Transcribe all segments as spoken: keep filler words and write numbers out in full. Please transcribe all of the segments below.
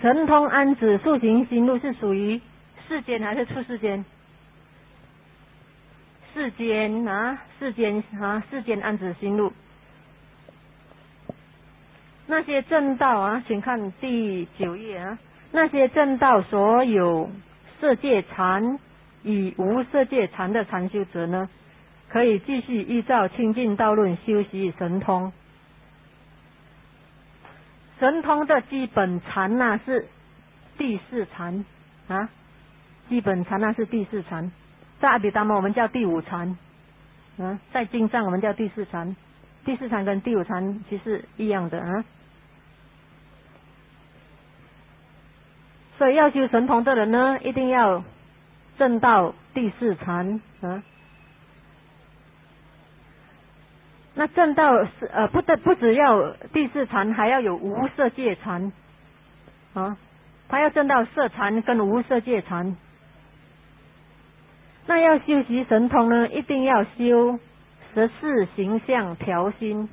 神通安止速行心路是属于世间还是出世间？世间啊，世间啊，世间安止心路。那些正道啊，请看第九页啊。那些正道所有色界禅与无色界禅的禅修者呢，可以继续依照清净道论修习神通。神通的基本禅那是第四禅啊，基本禅那是第四禅，在阿毗达摩我们叫第五禅，啊，在经上我们叫第四禅，第四禅跟第五禅其实一样的啊。所以要修神通的人呢，一定要证到第四禅啊。那证到呃不得不只要第四禅，还要有无色界禅啊，他要证到色禅跟无色界禅。那要修习神通呢，一定要修十四形象调心。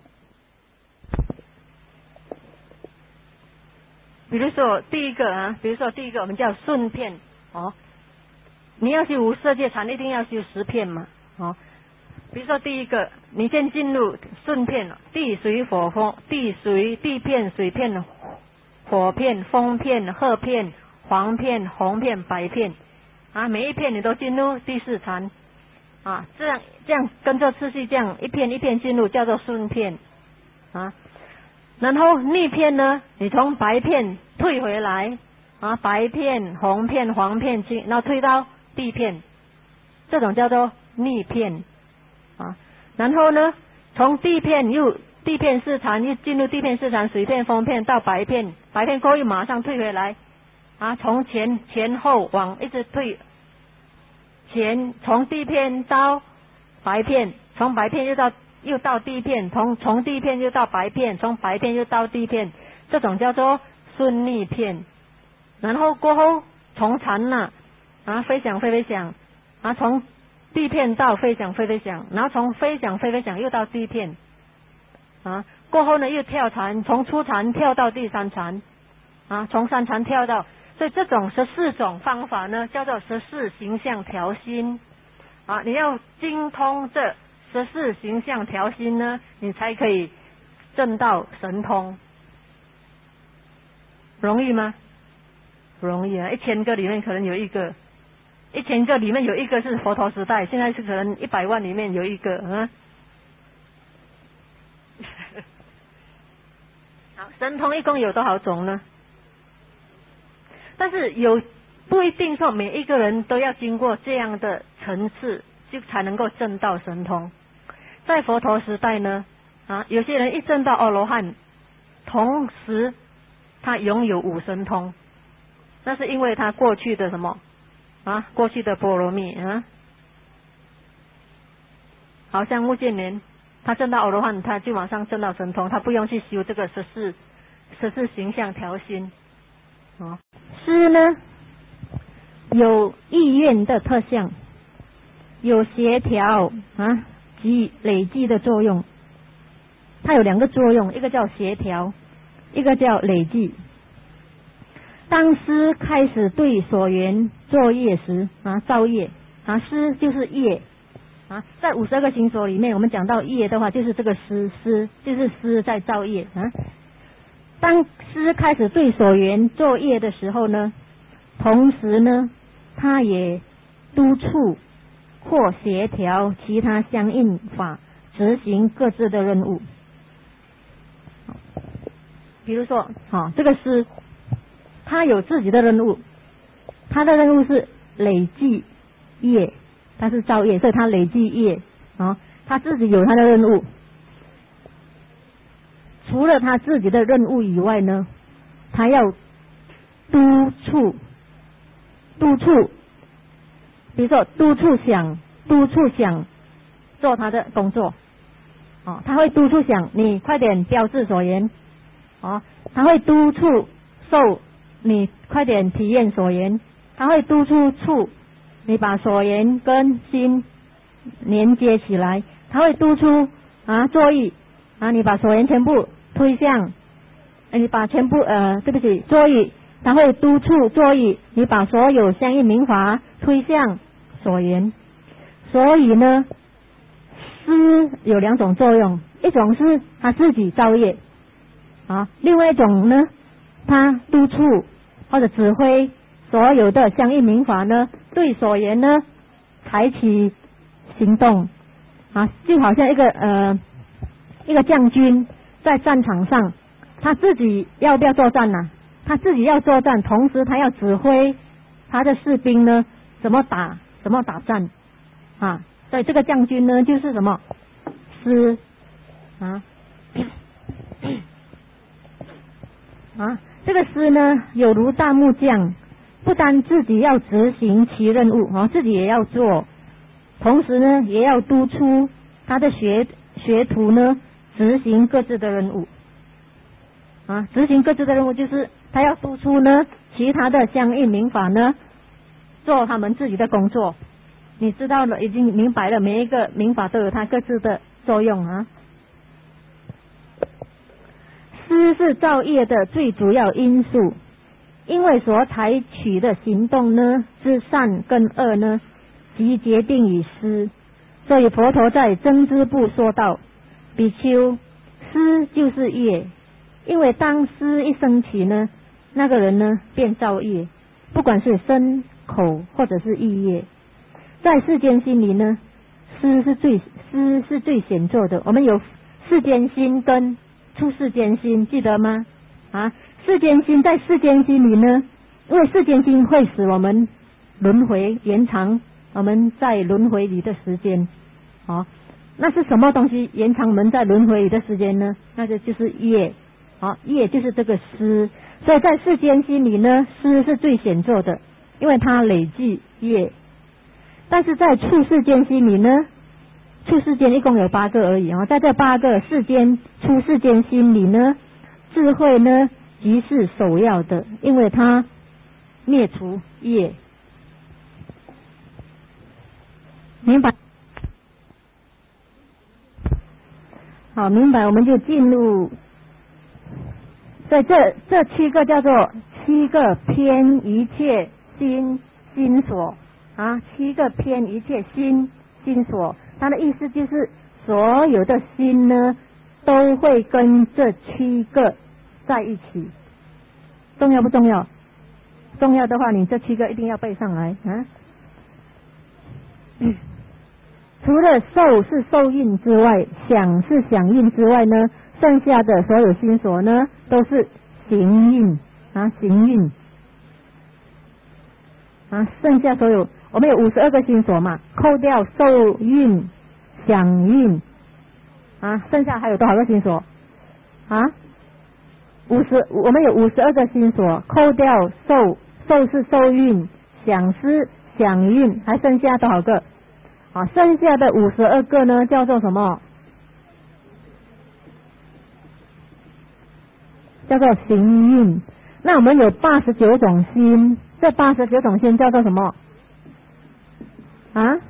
比如说第一个啊，比如说第一个我们叫顺片哦，你要修无色界禅，一定要修十片嘛哦。比如说第一个，你先进入顺片，地水火风，地水地片水片火片风片褐片黄片红片白片啊，每一片你都进入第四禅啊，这样这样跟着次序这样一片一片进入，叫做顺片啊。然后逆片呢，你从白片退回来啊，白片红片黄片青，然后退到地片，这种叫做逆片啊。然后呢，从地片又地片四禅又进入地片四禅，水片风片到白片，白片过后又马上退回来啊，从前前后往一直退，前从地片到白片，从白片又到又到地片，从从地片又到白片，从白片又到地片，这种叫做顺逆片。然后过后从禅那啊飞翔飞飞翔啊，从地片到飞翔飞飞翔，然后从飞翔飞飞翔又到地片啊，过后呢又跳禅，从初禅跳到第三禅啊，从三禅跳到，所以这种十四种方法呢，叫做十四形象调心啊，你要精通这十四形象调心呢，你才可以证到神通。容易吗？不容易啊！一千个里面可能有一个，一千个里面有一个是佛陀时代，现在是可能一百万里面有一个啊。好，神通一共有多少种呢？但是有不一定说每一个人都要经过这样的层次，就才能够证到神通。在佛陀时代呢，啊，有些人一证到阿罗汉，同时他拥有五神通，那是因为他过去的什么啊？过去的波罗蜜啊，好像目犍连，他证到阿罗汉，他就马上证到神通，他不用去修这个十四十四形象调心啊。诗呢，有意愿的特相，有协调啊及累积的作用。它有两个作用，一个叫协调，一个叫累积。当诗开始对所缘作业时啊，造业啊，诗就是业啊，在五十二个行所里面，我们讲到业的话，就是这个诗，诗就是诗在造业啊。当诗开始对所缘作业的时候呢，同时呢，它也督促或协调其他相应法执行各自的任务。比如说，好，这个诗它有自己的任务，它的任务是累计业，它是造业，所以它累计业啊，它自己有它的任务。除了他自己的任务以外呢，他要督促督促比如说督促想督促想做他的工作哦，他会督促想你快点标志所言哦，他会督促受你快点体验所言，他会督促处你把所言跟心连接起来，他会督促啊作意啊你把所言全部推向，你把全部呃对不起作意它会督促作意你把所有相应明法推向所缘。所以呢，思有两种作用，一种是他自己造业啊，另外一种呢，他督促或者指挥所有的相应明法呢，对所缘呢采取行动啊，就好像一个呃一个将军在战场上，他自己要不要作战呢、啊？他自己要作战，同时他要指挥他的士兵呢怎么打怎么打战啊，所以这个将军呢就是什么师啊啊，这个师呢有如大木匠，不单自己要执行其任务啊，自己也要做，同时呢也要督促他的学学徒呢执行各自的任务啊，执行各自的任务就是他要督促呢其他的相应明法呢做他们自己的工作。你知道了，已经明白了，每一个明法都有它各自的作用啊。思是造业的最主要因素，因为所采取的行动呢之善跟恶呢即决定于思，所以佛陀在增支部说道：比丘，思就是业，因为当思一升起呢，那个人呢便造业，不管是身口或者是意业。在世间心里呢，思是最思是最显著的。我们有世间心跟出世间心，记得吗？啊，世间心在世间心里呢，因为世间心会使我们轮回延长我们在轮回里的时间。好，那是什么东西延长我们在轮回里的时间呢？那就就是业。好，业就是这个思，所以在世间心里呢，思是最显著的，因为它累计业。但是在处世间心里呢，处世间一共有八个而已啊，在这八个世间处世间心里呢，智慧呢即是首要的，因为它灭除业。明白？好，明白，我们就进入。所以这这七个叫做七个偏一切心心所啊，七个偏一切心心所，它的意思就是所有的心呢都会跟这七个在一起。重要不重要？重要的话，你这七个一定要背上来啊。嗯，除了受是受印之外，想是想印之外呢，剩下的所有心所呢都是行印啊，行印啊，剩下所有我们有五十二个心所嘛，扣掉受印、想印啊，剩下还有多少个心所啊？五十，我们有五十二个心所，扣掉受，受是受印，想是想印，还剩下多少个？啊，剩下的五十二个呢，叫做什么？叫做行印。那我们有八十九种心，这八十九种心叫做什么？啊？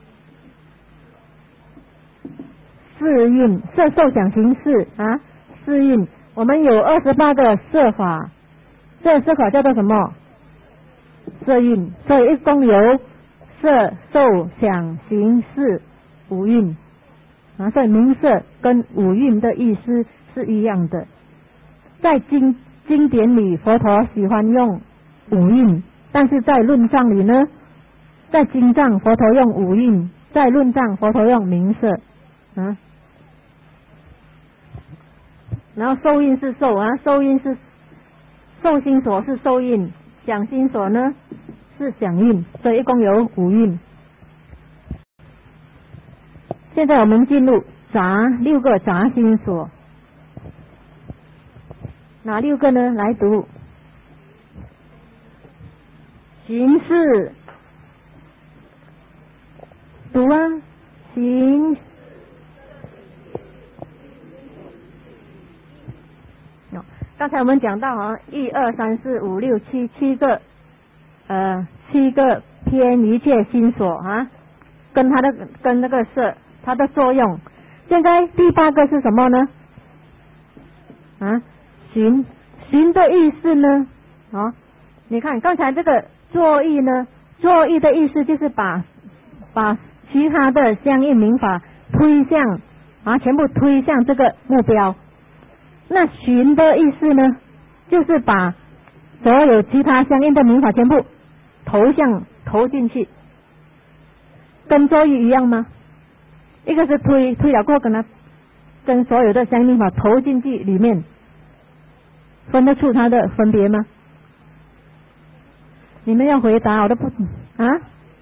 四印，色受想行识啊，四印。我们有二十八个色法，这色法叫做什么？色印。所以一共有色受想行识五蕴啊，所以名色跟五蕴的意思是一样的。在经经典里，佛陀喜欢用五蕴，但是在论藏里呢，在经藏佛陀用五蕴，在论藏佛陀用名色啊。然后受印是受啊，受印是受心所是受印，想心所呢是想印，所以一共有五蕴。现在我们进入杂六个杂心所，哪六个呢？来读：行识，读啊，行。刚才我们讲到啊，一二三四五六七七个呃七个偏一切心所啊，跟它的跟那个色它的作用。现在第八个是什么呢？啊，寻寻的意思呢， 哦，你看刚才这个作意呢，作意的意思就是把把其他的相应名法推向啊，全部推向这个目标。那寻的意思呢，就是把所有其他相应的名法全部投向投进去，跟作意一样吗？一个是推，推了过后跟它跟所有的相应名法投进去里面，分得出它的分别吗？你们要回答，我都不啊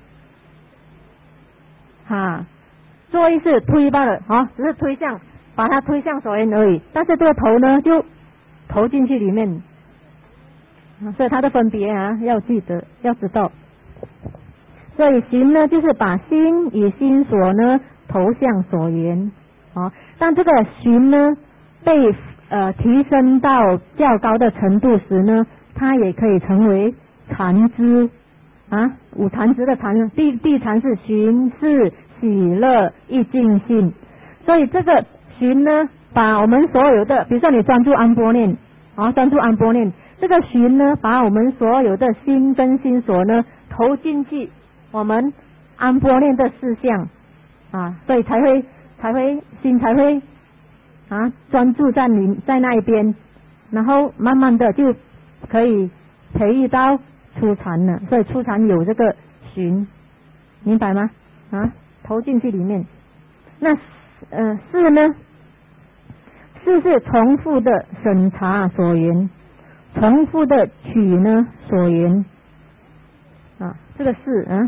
哈，作意是推罢了啊，只是推向，把它推向所缘而已。但是这个投呢，就投进去里面，所以它的分别啊，要记得，要知道。所以行呢，就是把心与心所呢投向所缘啊。当这个行呢被呃提升到较高的程度时呢，它也可以成为禅知啊，五禅知的禅，第第禅是寻是喜乐意净性。所以这个寻呢，把我们所有的，比如说你专注安波念啊，专注安波念，这个寻呢，把我们所有的心跟心所呢投进去我们安波念的事项啊，所以才会才会心才会啊专注在你在那一边，然后慢慢的就可以培育到初禅了。所以初禅有这个寻，明白吗？啊，投进去里面。那呃四呢？四是重复的审查所缘，重复的取呢所缘啊，这个四啊。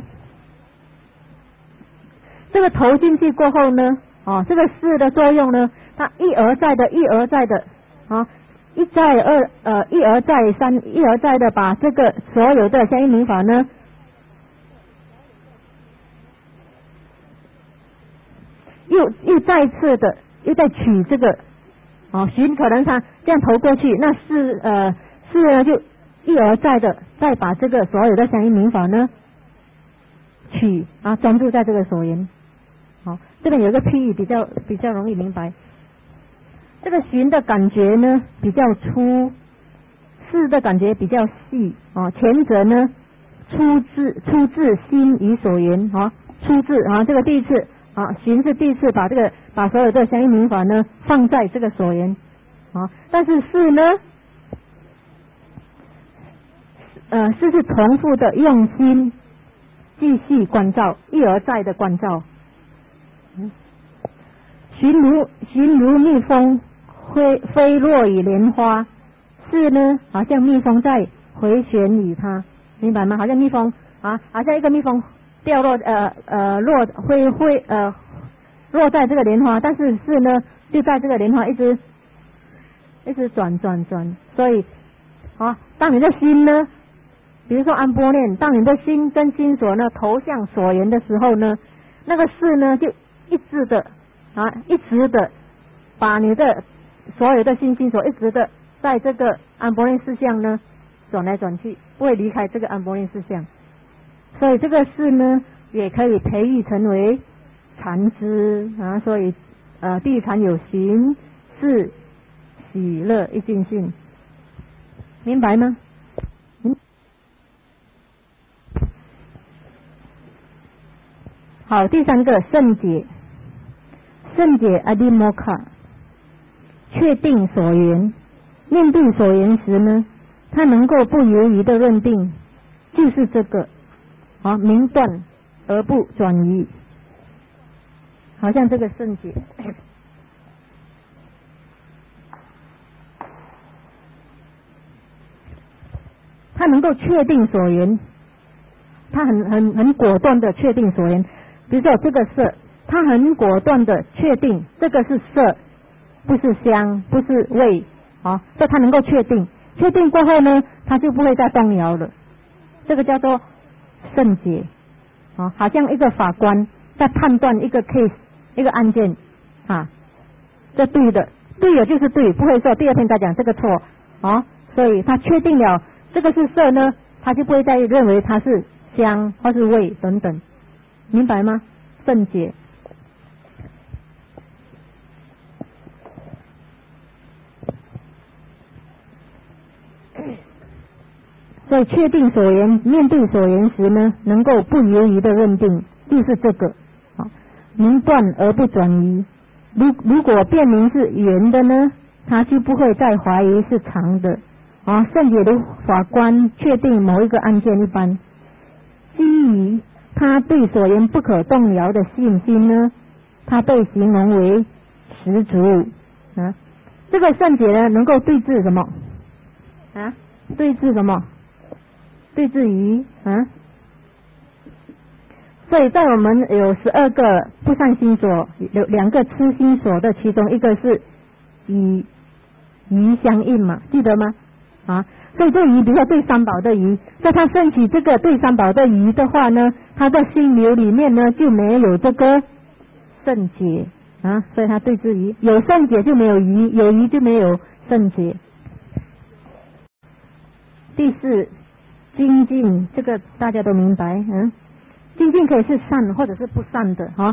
这个投进去过后呢，哦，这个四的作用呢，它一而再的，一而再的啊，一再二呃一而再三，一而再的把这个所有的相应名法呢，又又再次的又在取这个哦，寻可能他这样投过去，那四呃四呢就一而再的再把这个所有的相应名法呢取啊，专注在这个所缘。好，这边有一个譬喻比较比较容易明白。这个寻的感觉呢比较粗，四的感觉比较细啊。前者呢出自出自心与所缘啊，出自啊这个第一次啊，寻是第一次把这个把所有的相应名法呢放在这个所缘啊，但是四呢，呃四是重复的用心继续关照，一而再的关照。寻如寻如蜜蜂飞飞落于莲花，是呢好像蜜蜂在回旋于它，明白吗？好像蜜蜂啊，好像一个蜜蜂掉落呃呃落会会呃落在这个莲花，但是是呢就在这个莲花一直一直转转转，所以啊，当你的心呢，比如说安波念，当你的心跟心所呢投向所缘的时候呢，那个是呢就一直的啊，一直的把你的所有的心心所一直的在这个安波念事项呢转来转去，不会离开这个安波念事项。所以这个事呢也可以培育成为禅知啊。所以呃第一禅有行识喜乐一净性，明白吗？嗯，好，第三个圣解。圣解阿迪摩卡，确定所缘，面对所缘时呢，他能够不犹豫的认定，就是这个啊，明断而不转移，好像这个圣解。他能够确定所缘，他很很很果断的确定所缘。比如说这个色，他很果断的确定这个是色，不是香，不是味啊，所以他能够确定，确定过后呢，他就不会再动摇了。这个叫做圣解啊，好像一个法官在判断一个 case 一个案件啊，这对的，对的就是对，不会说第二天再讲这个错啊，所以他确定了这个是色呢，他就不会再认为它是香或是味等等，明白吗？圣解。 所以确定所言，面对所言时呢，能够不犹豫的认定，就是这个啊，明断而不转移。如如果辨明是圆的呢，他就不会再怀疑是长的啊。圣解如法官确定某一个案件一般，基于他对所言不可动摇的信心呢，他被形容为十足啊。这个圣解呢，能够对治什么啊？对治什么？对治于啊？所以在我们有十二个不善心所，有两个痴心所的，其中一个是以疑相应嘛，记得吗？啊，所以这疑，比如说对三宝的疑，在他升起这个对三宝的疑的话呢，他的心流里面呢就没有这个圣解啊，所以他对治疑，有圣解就没有疑，有疑就没有圣解。第四，精进，这个大家都明白，嗯。精进可以是善或者是不善的啊。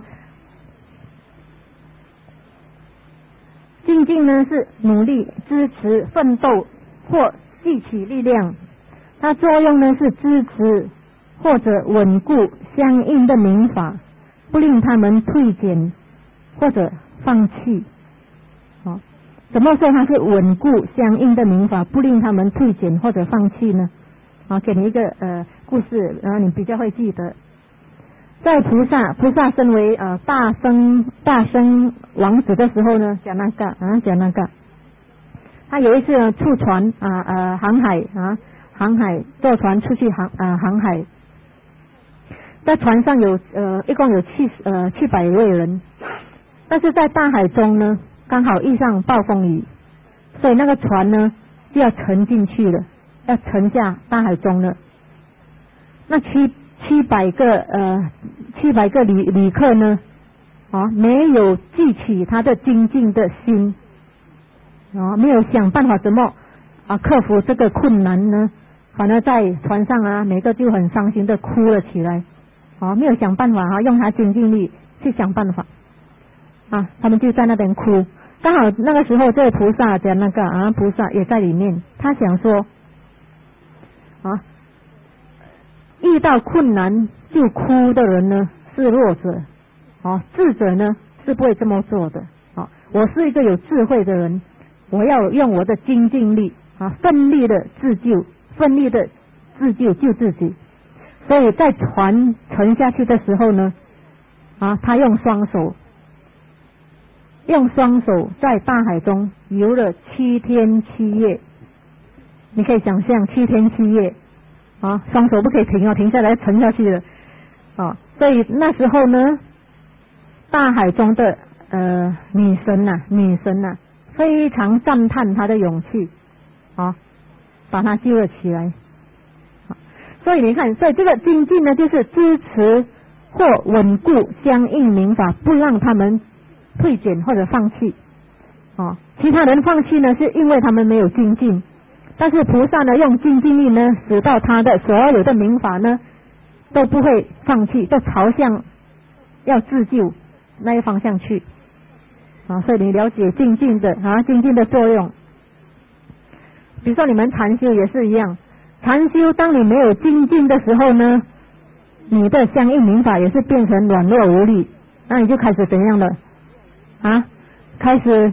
精进呢是努力、支持、奋斗或汲取力量，它作用呢是支持或者稳固相应的明法，不令他们退减或者放弃。啊，怎么说它是稳固相应的明法，不令他们退减或者放弃呢？啊，给你一个呃故事，然后你比较会记得。在菩萨菩萨身为呃大生大生王子的时候呢，讲那个啊讲那个，他有一次呢出船啊呃航海啊航海坐船出去航啊航海，在船上有呃一共有七呃七百位人，但是在大海中呢刚好遇上暴风雨，所以那个船呢就要沉进去了，要沉下大海中了。那七七百个呃七百个旅旅客呢啊没有记起他的精进的心啊，没有想办法怎么啊克服这个困难呢，反而在船上啊每个就很伤心的哭了起来啊，没有想办法啊用他精进力去想办法啊，他们就在那边哭。刚好那个时候这位菩萨的那个啊菩萨也在里面，他想说啊遇到困难就哭的人呢是弱者，啊，智者呢是不会这么做的。啊，我是一个有智慧的人，我要用我的精进力啊，奋力的自救，奋力的自救救自己。所以在船沉下去的时候呢，啊，他用双手，用双手在大海中游了七天七夜。你可以想象七天七夜。啊，双手不可以停哦，停下来沉下去了啊！所以那时候呢，大海中的呃女神呐、啊，女神呐、啊，非常赞叹他的勇气啊，把他救了起来。啊、所以你看，所以这个精进呢，就是支持或稳固相应明法，不让他们退减或者放弃。啊，其他人放弃呢，是因为他们没有精进。但是菩萨呢，用精进力呢，使到他的所有的明法呢，都不会放弃，都朝向要自救那一方向去啊。所以你了解精进的啊，精进的作用。比如说你们禅修也是一样，禅修当你没有精进的时候呢，你的相应明法也是变成软弱无力，那你就开始怎样了啊？开始。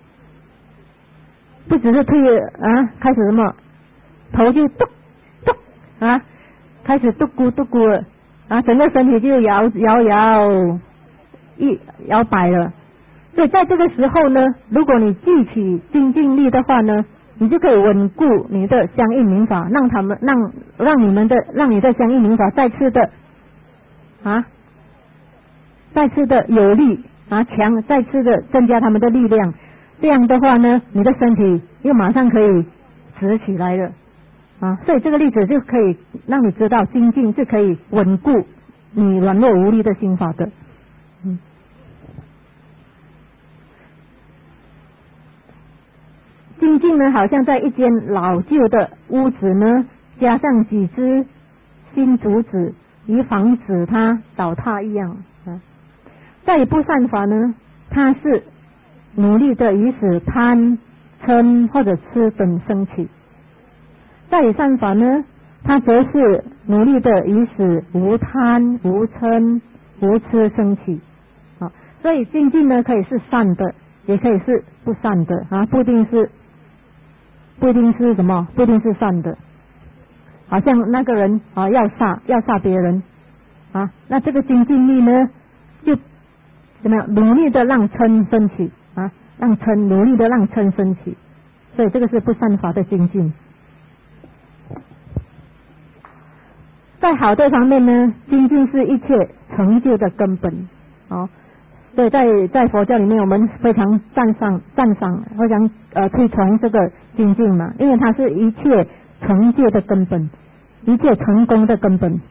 不只是退啊，开始什么头就嘟嘟啊，开始嘟咕嘟咕了啊，整个身体就摇摇摇一摇摆了。所以在这个时候呢，如果你记起精进力的话呢，你就可以稳固你的相应明法，让他们让让你们的让你的相应明法再次的啊，再次的有力啊强，再次的增加他们的力量。这样的话呢，你的身体又马上可以直起来了啊！所以这个例子就可以让你知道，精进是可以稳固你软弱无力的心法的。嗯，精进呢，好像在一间老旧的屋子呢，加上几只新竹子，以防止它倒塌一样啊。在不善法呢，它是努力的以使贪嗔或者痴等升起。在以善法呢， 他则是努力的以使无贪、无嗔、无痴升起。啊，所以精进呢，可以是善的，也可以是不善的啊，不一定是不一定是什么，不一定是善的。好像那个人啊要杀要杀别人啊，那这个精进力呢，就怎么样努力的让嗔升起啊，让嗔努力的让嗔升起，所以这个是不善法的精进。在好的方面呢，精进是一切成就的根本哦。所以在在佛教里面，我们非常赞赏赞赏，非常呃推崇这个精进嘛，因为它是一切成就的根本，一切成功的根本。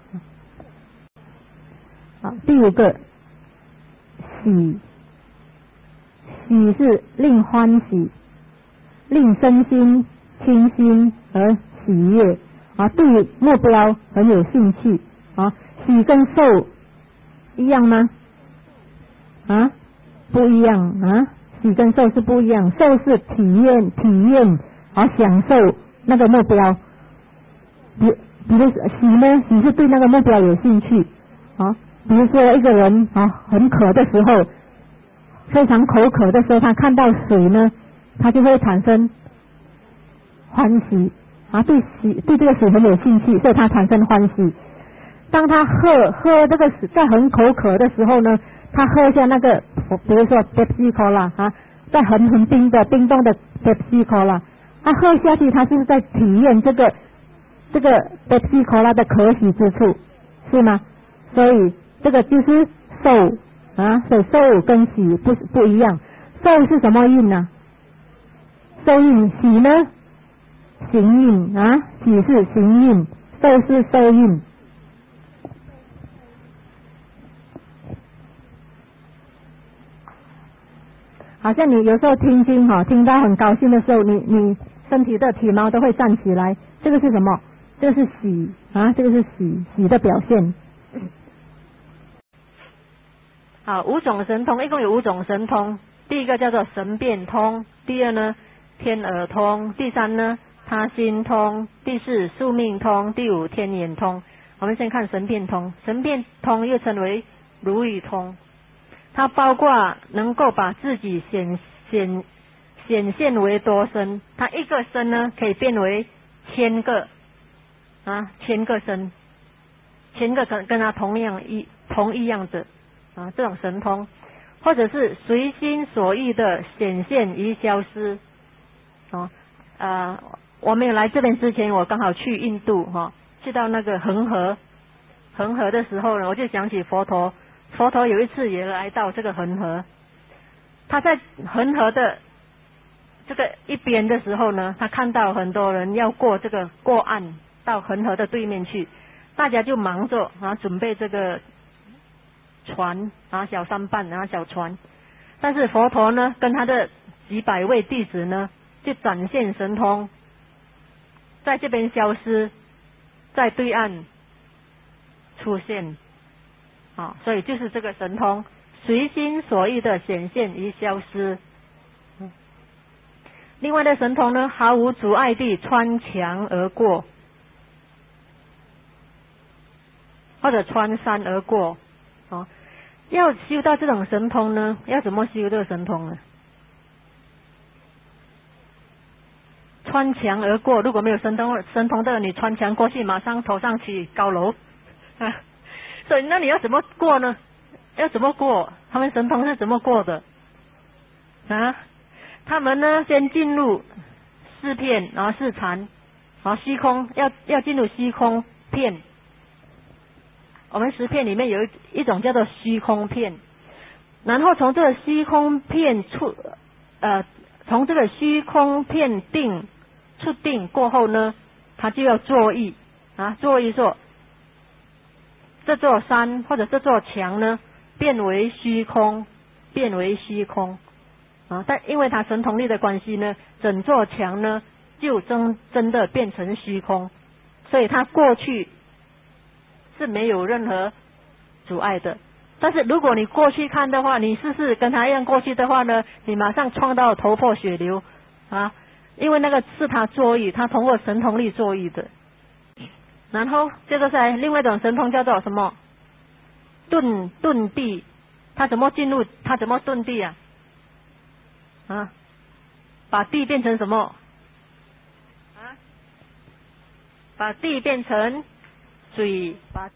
好，第五个喜，喜是令欢喜，令身心清新而喜悦啊，对目标很有兴趣啊。喜跟受一样吗？啊，不一样啊，喜跟受是不一样，受是体验体验啊，享受那个目标。比比如喜呢，喜是对那个目标有兴趣啊。比如说一个人啊很渴的时候，非常口渴的时候，他看到水呢，他就会产生欢喜啊，对喜对这个水很有兴趣，所以他产生欢喜。当他喝喝这个水，在很口渴的时候呢，他喝下那个，比如说 Pepsi Cola 啊，在很很冰的冰冻的 Pepsi Cola， 他喝下去，他是在体验这个这个 Pepsi Cola 的可喜之处，是吗？所以这个就是受啊，所以受跟喜不不一样。受是什么印呢？受印，喜呢行印啊，喜是行印，受是受印。好像你有时候听经哈，听到很高兴的时候，你你身体的体毛都会站起来，这个是什么？这个是喜啊，这个是喜喜的表现。 好，五种神通一共有五种神通，第一个叫做神变通，第二呢天耳通，第三呢他心通，第四宿命通，第五天眼通。我们先看神变通，神变通又称为如语通。它包括能够把自己显显显现为多身，它一个身呢可以变为千个啊，千个身，千个跟跟它同样一同一样的啊，这种神通，或者是随心所欲的显现与消失。哦，呃，我没有来这边之前，我刚好去印度哈、哦，去到那个恒河，恒河的时候呢，我就想起佛陀。佛陀有一次也来到这个恒河，他在恒河的这个一边的时候呢，他看到很多人要过这个过岸到恒河的对面去，大家就忙着啊准备这个船啊小舢板啊小船，但是佛陀呢跟他的几百位弟子呢就展现神通，在这边消失，在对岸出现。啊，所以就是这个神通，随心所欲的显现与消失。嗯、另外的神通呢，毫无阻碍地穿墙而过，或者穿山而过。啊，要修到这种神通呢，要怎么修这个神通呢？穿墙而过，如果没有神通，神通的你穿墙过去，马上头上起高楼啊。所以那你要怎么过呢？要怎么过？他们神通是怎么过的啊？他们呢先进入四片，然后四禅，然后虚空，要要进入虚空片。我们十片里面有一一种叫做虚空片，然后从这个虚空片出呃，从这个虚空片定出定过后呢，他就要作意啊，作意说。这座山或者这座墙呢，变为虚空，变为虚空啊！但因为它神通力的关系呢，整座墙呢就真真的变成虚空，所以它过去是没有任何阻碍的。但是如果你过去看的话，你试试跟他一样过去的话呢，你马上撞到头破血流啊！因为那个是他作意，他通过神通力作意的。 然后接着下来另外一种神通叫做什么？遁遁地，他怎么进入？他怎么遁地啊？啊，把地变成什么？啊，把地变成水，把。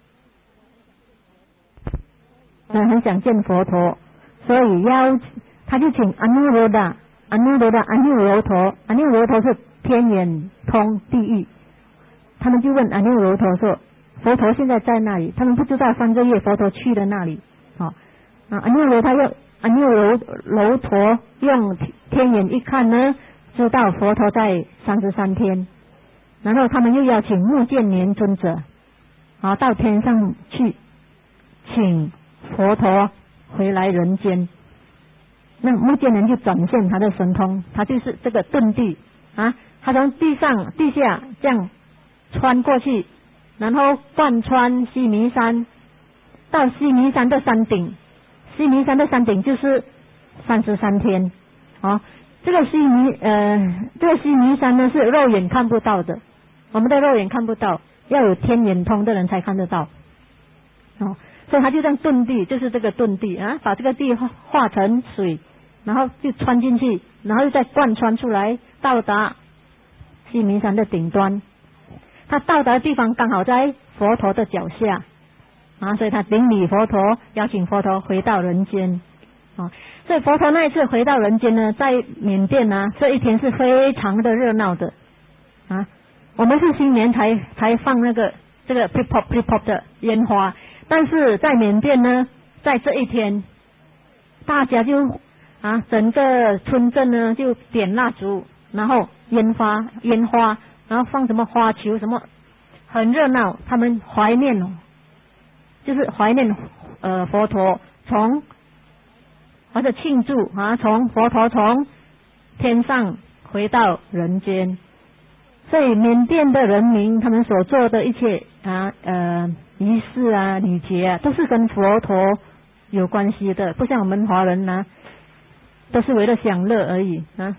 嗯，很想见佛陀，所以邀他就请阿耨罗达，阿耨罗达，阿耨罗陀，阿耨罗陀是天眼通地狱。他们就问阿耨罗陀说：“佛陀现在在那里？”他们不知道三个月佛陀去了那里。好、哦，啊，阿耨罗他用阿耨罗罗陀用天眼一看呢，知道佛陀在三十三天。然后他们又邀请目犍连尊者，啊，到天上去，请佛陀回来人间。那目犍连就展现他的神通，他就是这个遁地啊，他从地上地下这样穿过去，然后贯穿须弥山，到须弥山的山顶，须弥山的山顶就是三十三天。啊，这个须弥呃，这个须弥山呢是肉眼看不到的，我们的肉眼看不到，要有天眼通的人才看得到。哦，所以他就这样遁地，就是这个遁地啊，把这个地化化成水，然后就穿进去，然后又再贯穿出来，到达须弥山的顶端。他到达的地方刚好在佛陀的脚下啊，所以他顶礼佛陀，邀请佛陀回到人间啊。所以佛陀那一次回到人间呢，在缅甸呢、啊，这一天是非常的热闹的啊。我们是新年才才放那个这个 pip pop pip pop 的烟花，但是在缅甸呢，在这一天，大家就啊整个村镇呢就点蜡烛，然后烟花烟花。然后放什么花球什么，很热闹。他们怀念哦，就是怀念呃佛陀从或者庆祝啊，从佛陀从天上回到人间。所以缅甸的人民他们所做的一切啊呃仪式啊礼节啊，都是跟佛陀有关系的，不像我们华人啊，都是为了享乐而已啊。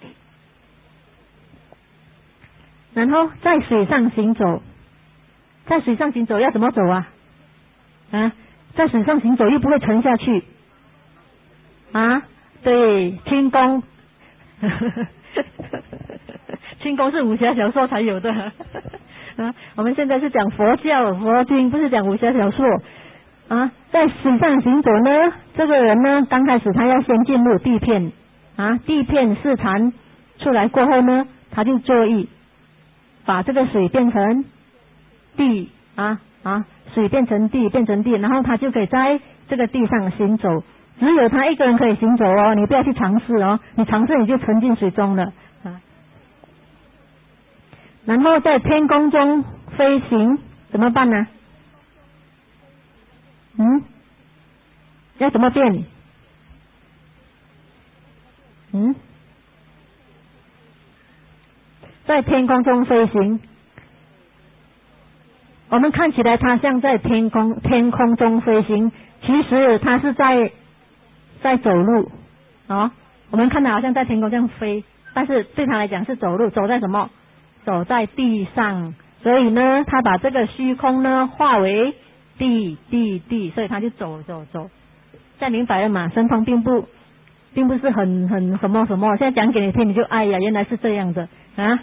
然后在水上行走，在水上行走要怎么走啊？啊，在水上行走又不会沉下去啊？对，轻功，轻功是武侠小说才有的啊。我们现在是讲佛教佛经，不是讲武侠小说啊。在水上行走呢，这个人呢，刚开始他要先进入地片啊，地片试禅出来过后呢，他就作意。把这个水变成地啊啊，水变成地，变成地，然后他就可以在这个地上行走。只有他一个人可以行走哦，你不要去尝试哦，你尝试你就沉进水中了啊。然后在天空中飞行怎么办呢？嗯，要怎么变？嗯？在天空中飞行，我们看起来它像在天空天空中飞行，其实它是在在走路啊。我们看到好像在天空这样飞，但是对他来讲是走路，走在什么？走在地上。所以呢，他把这个虚空呢化为地地地，所以他就走走走。现在明白了嘛？神通并不并不是很很什么什么，现在讲给你听，你就哎呀，原来是这样的啊。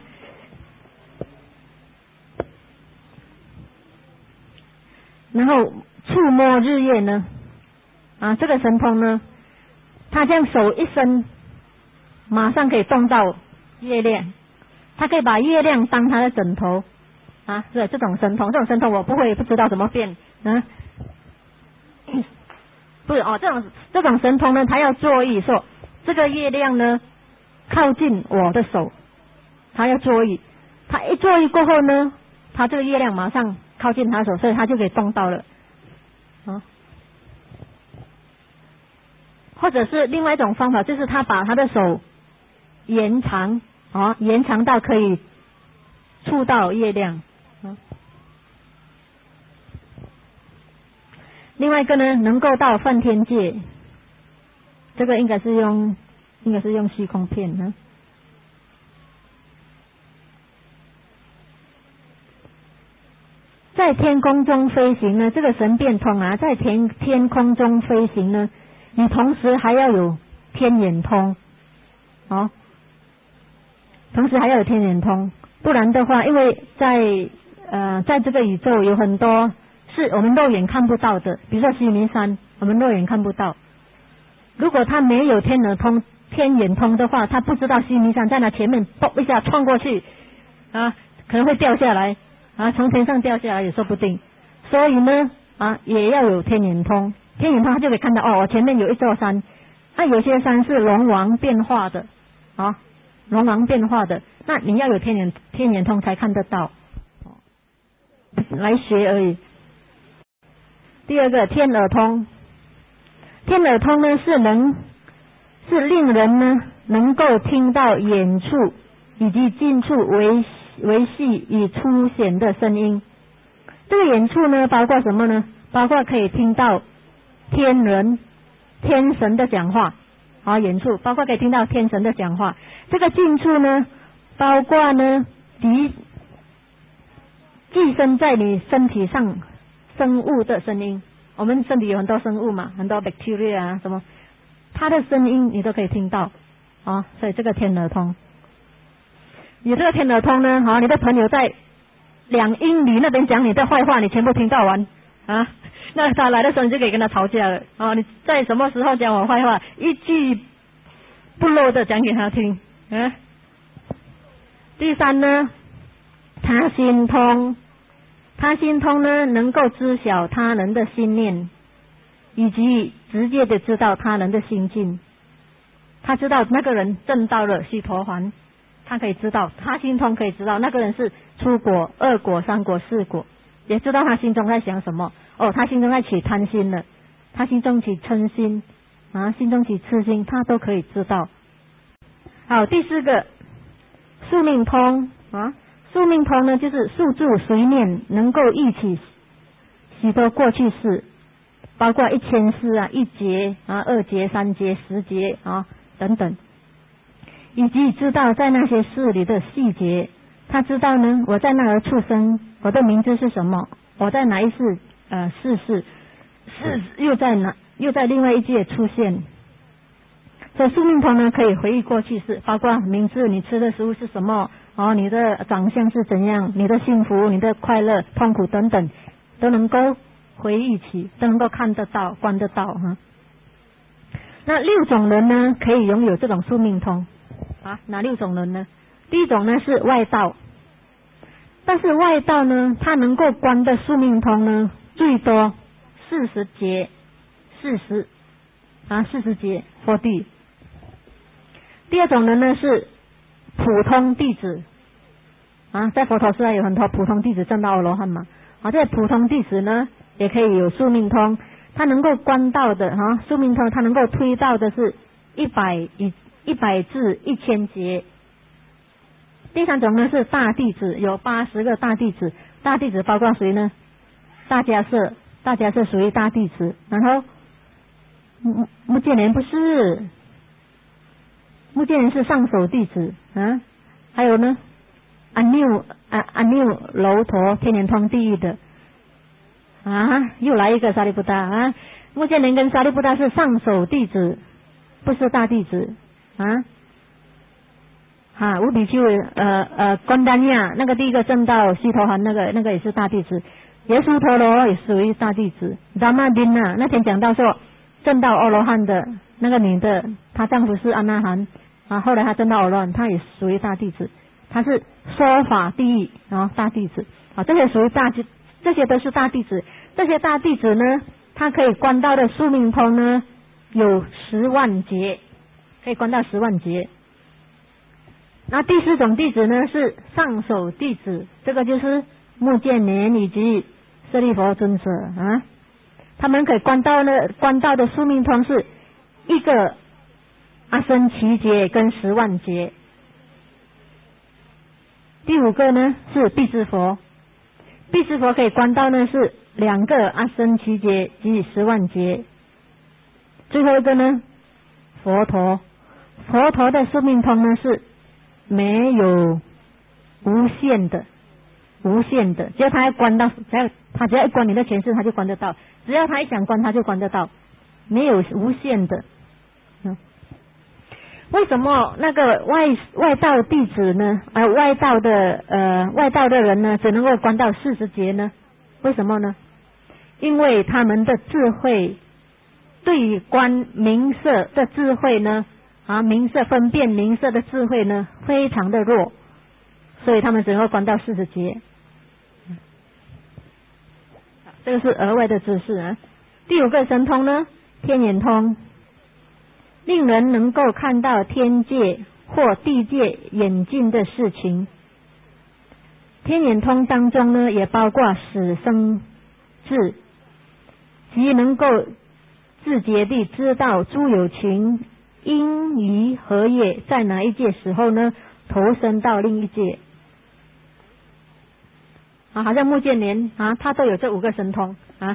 然后触摸日月呢，啊，这个神通呢，他这样手一伸，马上可以动到月亮，他可以把月亮当他的枕头啊，是这种神通，这种神通我不会，不知道怎么变啊，不是哦，这种这种神通呢，他要作意说这个月亮呢靠近我的手，他要作意，他一作意过后呢，他这个月亮马上靠近他手，所以他就可以动到了啊。或者是另外一种方法，就是他把他的手延长啊，延长到可以触到月亮啊。另外一个呢，能够到梵天界，这个应该是用应该是用虚空片呢。 在天空中飞行呢，这个神变通啊，在天天空中飞行呢，你同时还要有天眼通，哦，同时还要有天眼通，不然的话，因为在呃在这个宇宙有很多是我们肉眼看不到的，比如说须弥山，我们肉眼看不到。如果他没有天耳通、天眼通的话，他不知道须弥山在那前面，啵一下撞过去啊，可能会掉下来啊，从天上掉下来也说不定。所以呢啊，也要有天眼通，天眼通他就可以看到哦，我前面有一座山，那、啊、有些山是龙王变化的啊，龙王变化的，那你要有天眼天眼通才看得到，来学而已。第二个天耳通，天耳通呢是能是令人呢能够听到远处以及近处微微细与粗显的声音。这个远处呢包括什么呢？包括可以听到天人天神的讲话啊，远处包括可以听到天神的讲话。这个近处呢包括呢寄寄生在你身体上生物的声音。我们身体有很多生物嘛，很多 bacteria 啊什么，它的声音你都可以听到啊，所以这个天耳通。有这个天耳通呢，好，你的朋友在两英里那边讲你的坏话，你全部听到完啊，那他来的时候你就可以跟他吵架了啊，你在什么时候讲我坏话，一句不漏的讲给他听啊。第三呢，他心通。他心通呢，能够知晓他人的心念，以及直接的知道他人的心境。他知道那个人证到了须陀洹，他可以知道，他心通可以知道那个人是初果、二果、三果、四果，也知道他心中在想什么。哦，他心中在起贪心了，他心中起嗔心啊，心中起痴心，他都可以知道。好，第四个宿命通啊。宿命通呢，就是宿住随念，能够忆起许多过去事，包括一千世啊、一劫啊、二劫、三劫、十劫啊等等，以及知道在那些事里的细节。他知道呢，我在那儿出生，我的名字是什么，我在哪一世呃世世是又在哪又在另外一界出现。所以宿命通呢，可以回忆过去式，包括名字，你吃的食物是什么，哦，你的长相是怎样，你的幸福、你的快乐、痛苦等等，都能够回忆起，都能够看得到、观得到哈。那六种人呢，可以拥有这种宿命通啊？哪六种人呢？第一种呢是外道，但是外道呢，他能够观的宿命通呢，最多四十节，四十啊，四十节佛地。第二种人呢是普通弟子啊，在佛陀时代有很多普通弟子证到阿罗汉嘛，啊，这普通弟子呢也可以有宿命通，他能够观到的哈、啊，宿命通他能够推到的是一百一一百至一千节。第三种呢是大弟子，有八十个大弟子，大弟子包括谁呢？大迦叶，大迦叶属于大弟子，然后目目犍连不是。目犍连是上首弟子啊，还有呢，阿耨啊阿耨楼陀天眼通第一的啊，又来一个沙利布达啊，目犍连跟沙利布达是上首弟子，不是大弟子啊。啊，五比丘呃呃gond丹亚那个第一个证到须陀洹那个那个也是大弟子，耶输陀罗也属于大弟子，达玛丁啊那天讲到说证到阿罗汉的那个女的，她丈夫是阿那含啊，后来她证到阿罗汉，她也属于大弟子，她是说法第一啊大弟子啊，这些属于大弟，这些都是大弟子。这些大弟子呢，他可以观到的宿命通呢有十万劫，可以观到十万劫。那第四种弟子呢是上首弟子，这个就是目犍连以及舍利弗尊者啊，他们可以观到呢，观到的宿命通是一个阿僧祇劫跟十万劫。第五个呢是辟支佛，辟支佛可以观到呢是两个阿僧祇劫及十万劫。最后一个呢佛陀，佛陀的宿命通呢是没有无限的， 无限的，只要他一关到，只要他只要一关你的前世，他就关得到；只要他一想关，他就关得到，没有无限的。嗯，为什么那个外外道弟子呢？呃，外道的呃外道的人呢，只能够关到四十劫呢？为什么呢？因为他们的智慧，对于观名色的智慧呢，啊，名色分辨名色的智慧呢，非常的弱，所以他们只能够关到四十劫。这个是额外的知识啊。第五个神通呢，天眼通，令人能够看到天界或地界远近的事情。天眼通当中呢，也包括死生智，即能够自觉地知道诸有情因于何业，在哪一界时候呢，投身到另一界。啊，好像目犍连啊，他都有这五个神通啊。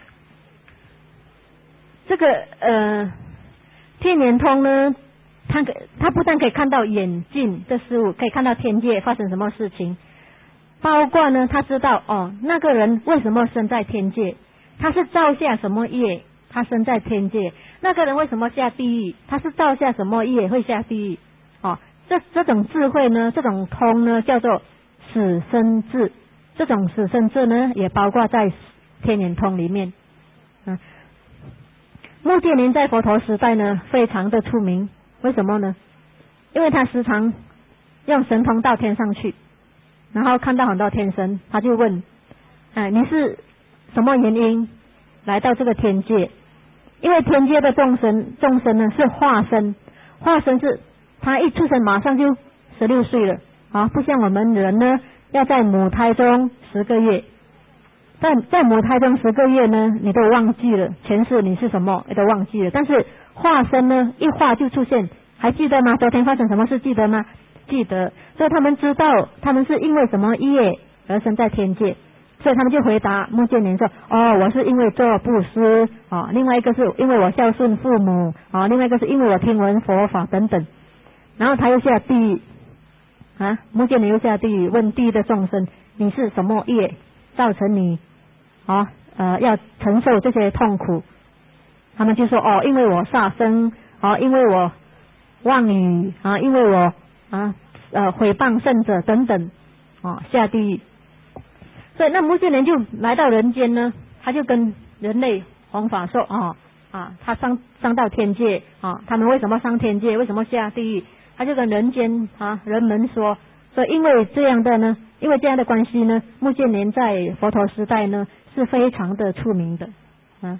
这个呃天眼通呢，他他不但可以看到远近的事物，可以看到天界发生什么事情，包括呢，他知道哦，那个人为什么生在天界，他是造下什么业，他生在天界；那个人为什么下地狱，他是造下什么业会下地狱。哦，这这种智慧呢，这种通呢，叫做死生智。这种死生智呢，也包括在天眼通里面。嗯，目犍连在佛陀时代呢，非常的出名。为什么呢？因为他时常用神通到天上去，然后看到很多天神，他就问：哎，你是什么原因来到这个天界？因为天界的众生众生呢是化身，化身是他一出生马上就十六岁了啊，不像我们人呢。要在母胎中十个月，在在母胎中十个月呢，你都忘记了前世你是什么，你都忘记了。但是化身呢，一化就出现，还记得吗？昨天发生什么事记得吗？记得。所以他们知道他们是因为什么业而生在天界，所以他们就回答目犍连说：哦，我是因为做布施啊，另外一个是因为我孝顺父母啊，另外一个是因为我听闻佛法等等。然后他又下地狱。啊，目犍连又下地狱，问地狱的众生：你是什么业造成你啊呃要承受这些痛苦？他们就说：哦，因为我杀生啊，因为我妄语啊，因为我啊呃毁谤圣者等等啊下地狱。所以那目犍连就来到人间呢，他就跟人类弘法说：哦啊，他上上到天界啊，他们为什么上天界？为什么下地狱？他就跟人间啊人们说，所以因为这样的呢，因为这样的关系呢，目犍连在佛陀时代呢是非常的出名的啊，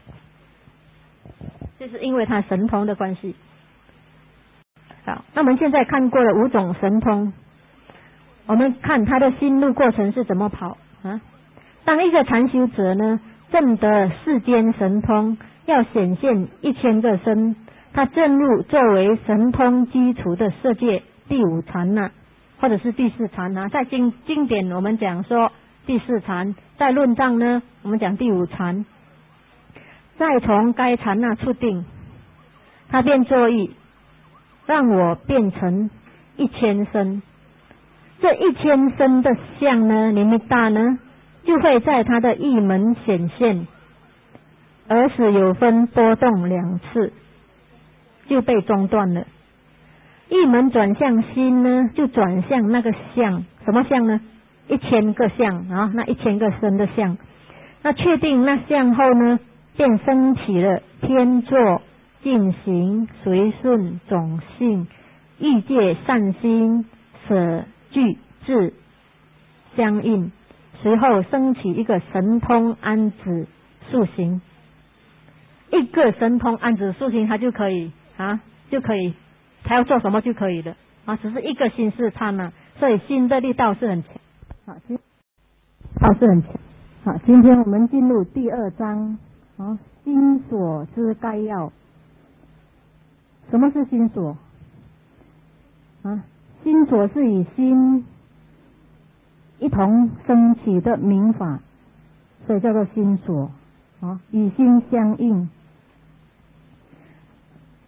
就是因为他神通的关系。好，那我们现在看过了五种神通，我们看他的心路过程是怎么跑啊？当一个禅修者呢证得世间神通，要显现一千个身。他正入作为神通基础的色界第五禅呐、啊，或者是第四禅啊，在经经典我们讲说第四禅，在论藏呢我们讲第五禅。再从该禅那处定，他便作意让我变成一千身。这一千身的相呢，尼密达呢，就会在他的意门显现，而使有分波动两次。就被中断了。一门转向心呢，就转向那个相，什么相呢？一千个相啊，那一千个身的相。那确定那相后呢，便升起了天作、进行、随顺、种性、欲界、善心、舍、具、智相应，随后升起一个神通安止速行。一个神通安止速行，它就可以啊，就可以，他要做什么就可以了啊，只是一个心是他呢，所以心的力道是很强，好，心道是很强。好，今天我们进入第二章啊，心所之概要。什么是心所啊？心所是以心一同升起的明法，所以叫做心所啊，与心相应。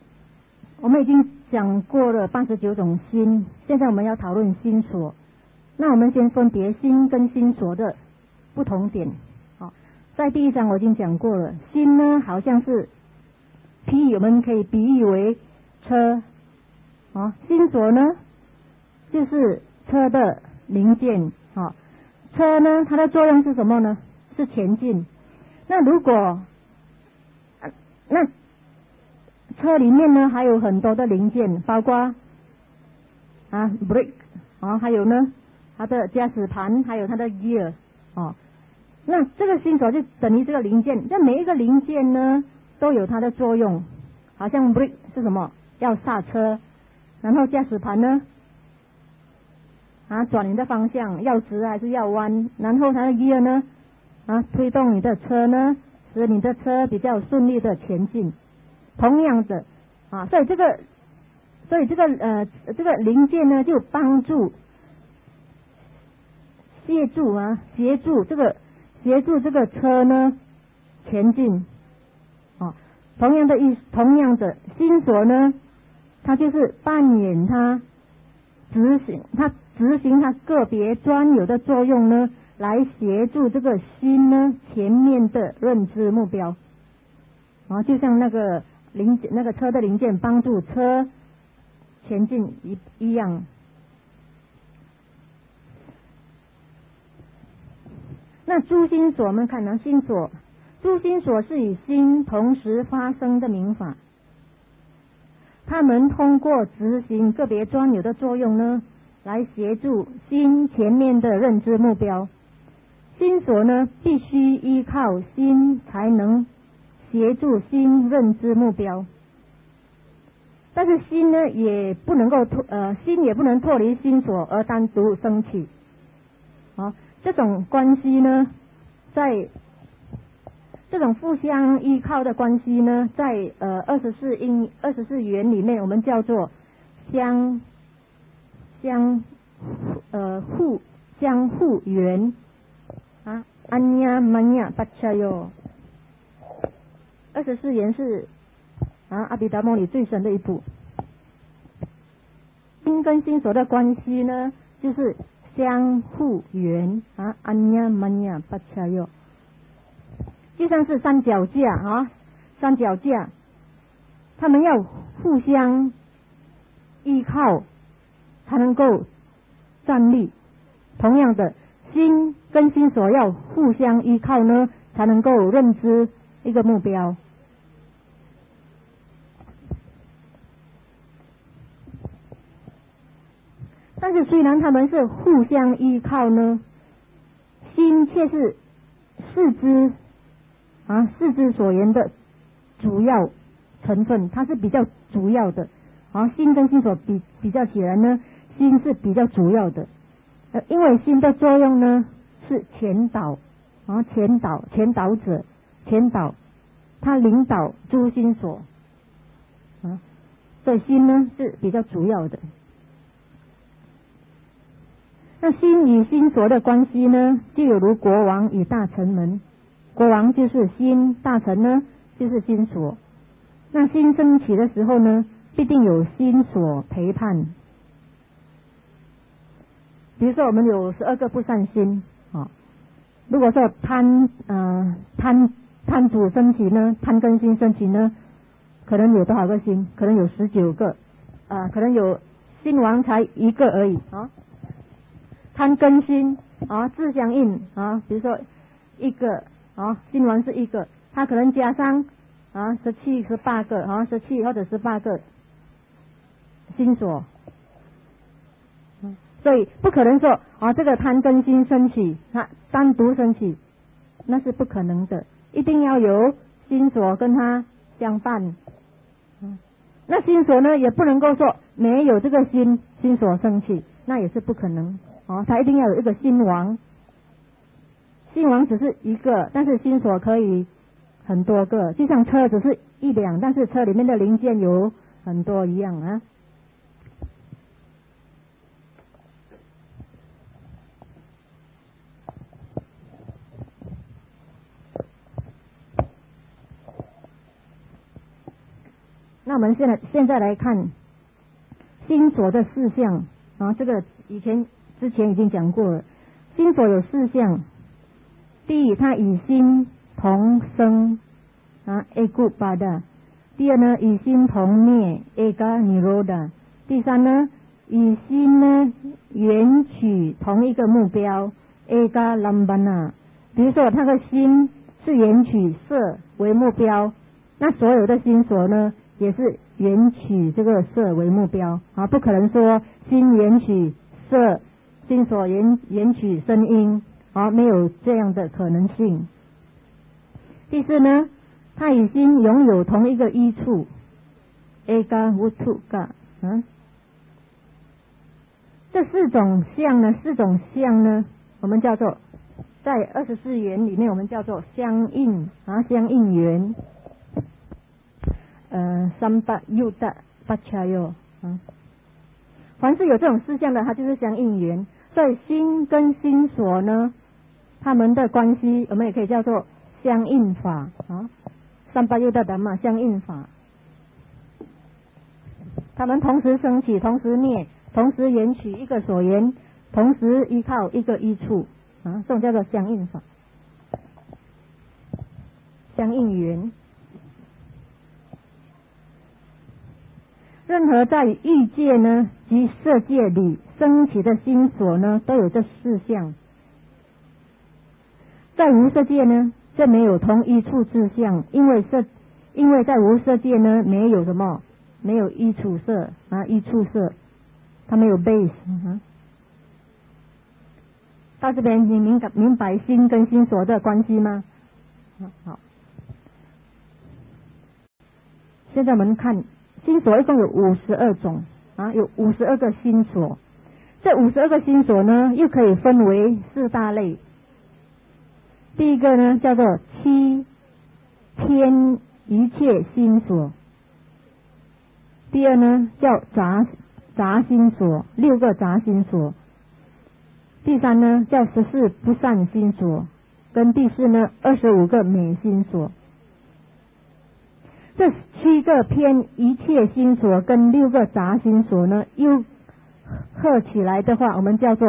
我们已经讲过了八十九种心，现在我们要讨论心所。 那我们先分别心跟心所的不同点。好，在第一章我已经讲过了，心呢好像是譬喻，我们可以比喻为车，啊，心所呢就是车的零件。啊，车呢它的作用是什么呢？是前进。那如果那车里面呢还有很多的零件，包括啊 brake 啊，还有呢它的驾驶盘，还有它的 gear 哦。那这个心所就等于这个零件，这每一个零件呢都有它的作用。好像 brake 是什么？要刹车。然后驾驶盘呢啊转你的方向，要直还是要弯。然后它的 gear 呢啊推动你的车呢，使你的车比较顺利的前进。同样的啊，所以这个所以这个呃这个零件呢就帮助协助啊协助这个协助这个车呢前进。啊，同样的意同样的心所呢，它就是扮演它执行它执行它个别专有的作用呢，来协助这个心呢前面的认知目标。啊，就像那个零那个车的零件帮助车前进一一样。那诸心所，我们看到心所，诸心所是以心同时发生的名法，他们通过执行个别专有的作用呢，来协助心前面的认知目标。心所呢，必须依靠心才能协助心认知目标，但是心呢也不能够脱呃心也不能脱离心所而单独升起。啊，这种关系呢，在这种互相依靠的关系呢，在呃二十四因二十四缘里面，我们叫做相相呃互相互缘啊，安呀曼呀巴恰哟。二十四缘是啊阿毗达摩里最深的一部。心跟心所的关系呢，就是相互缘啊，安呀曼呀巴恰哟，就像是三脚架啊，三脚架，他们要互相依靠才能够站立。同样的，心跟心所要互相依靠呢，才能够认知一个目标。但是虽然他们是互相依靠呢，心却是四肢啊四肢所缘的主要成分，它是比较主要的。啊，心跟心所比比较起来呢，心是比较主要的。呃，因为心的作用呢是前导啊，前导前导者，前导，它领导诸心所啊，所以心呢是比较主要的。那心与心所的关系呢，就有如国王与大臣们，国王就是心，大臣呢就是心所。那心升起的时候呢，必定有心所陪伴。比如说我们有十二个不善心啊，如果说贪呃贪贪主升起呢，贪根心升起呢，可能有多少个心？可能有十九个啊，可能有心王才一个而已啊。贪根心啊，自相应啊，比如说一个啊，心王是一个，它可能加上啊十七十八个啊，十七或者十八个心所，所以不可能说啊这个贪根心升起，它单独升起，那是不可能的，一定要有心所跟它相伴。那心所呢，也不能够说没有这个心心所升起，那也是不可能。哦，它一定要有一个心王，心王只是一个，但是心所可以很多个，就像车只是一辆，但是车里面的零件有很多一样啊。那我们现在现在来看心所的事项啊，这个以前之前已经讲过了。心所有四项，第一，它与心同生啊 ego pada； 第二呢，与心同灭 ega niroda； 第三呢，与心呢缘取同一个目标 ega lambana。比如说，他的心是缘取色为目标，那所有的心所呢，也是缘取这个色为目标啊，不可能说心缘取色，心所缘缘取声音啊，没有这样的可能性。第四呢，他与心拥有同一个依处 ega vutuga 啊，这四种相呢，四种相呢，我们叫做在二十四缘里面，我们叫做相应啊，相应缘。呃，三八又大八恰哟啊，凡是有这种四项的，它就是相应缘。所以心跟心所呢，他们的关系，我们也可以叫做相应法啊。三八又大的嘛，相应法，他们同时升起，同时灭，同时缘取一个所缘，同时依靠一个依处啊，这种叫做相应法，相应缘。任何在欲界呢及色界里升起的心所呢，都有这四项。在无色界呢，这没有同一处之相，因为色，因为在无色界呢，没有什么，没有一处色啊，一处色，它没有 base 啊。到这边你明明白心跟心所的关系吗？好，现在我们看。心所一共有五十二种啊，有五十二个心所。这五十二个心所呢，又可以分为四大类。第一个呢，叫做七偏一切心所；第二呢，叫杂杂心所，六个杂心所；第三呢，叫十四不善心所；跟第四呢，二十五个美心所。这七个偏一切心所跟六个杂心所呢，又合起来的话，我们叫做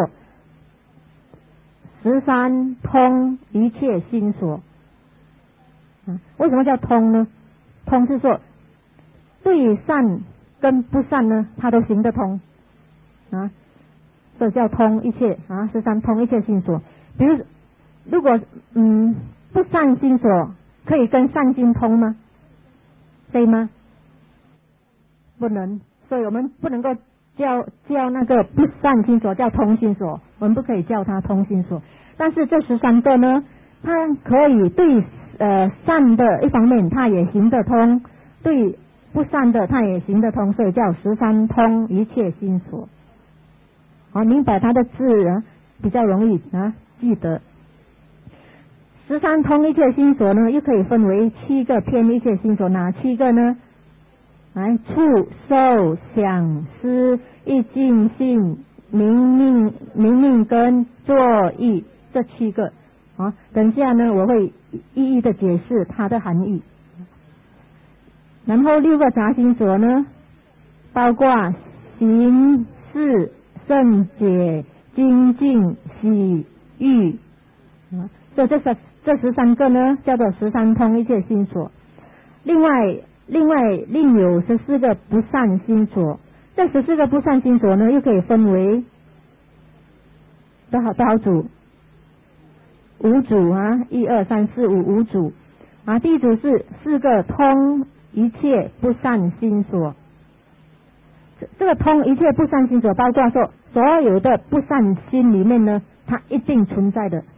十三通一切心所。啊，为什么叫通呢？通是说对善跟不善呢，它都行得通啊，所以叫通一切啊，十三通一切心所。比如，如果嗯不善心所可以跟善心通吗？对吗？不能，所以我们不能够叫叫那个不善心所叫通心所，我们不可以叫它通心所。但是这十三个呢，它可以对呃善的一方面它也行得通，对不善的它也行得通，所以叫十三通一切心所。好，明白它的字啊，比较容易啊记得。十三通一切心所呢，又可以分为七个偏一切心所，哪七个呢？来，触、受、想、思、意、境、性、明命、明命跟作意这七个啊。等下呢，我会一一的解释它的含义。然后六个杂心所呢，包括行、识、圣解、精进、喜、欲啊。所以这十这十三个呢，叫做十三通一切心所。另外，另外另有十四个不善心所。这十四个不善心所呢，又可以分为多少多少组？五组啊，一二三四五五组啊。第一组是四个通一切不善心所。这这个通一切不善心所，包括说所有的不善心里面呢，它一定存在的。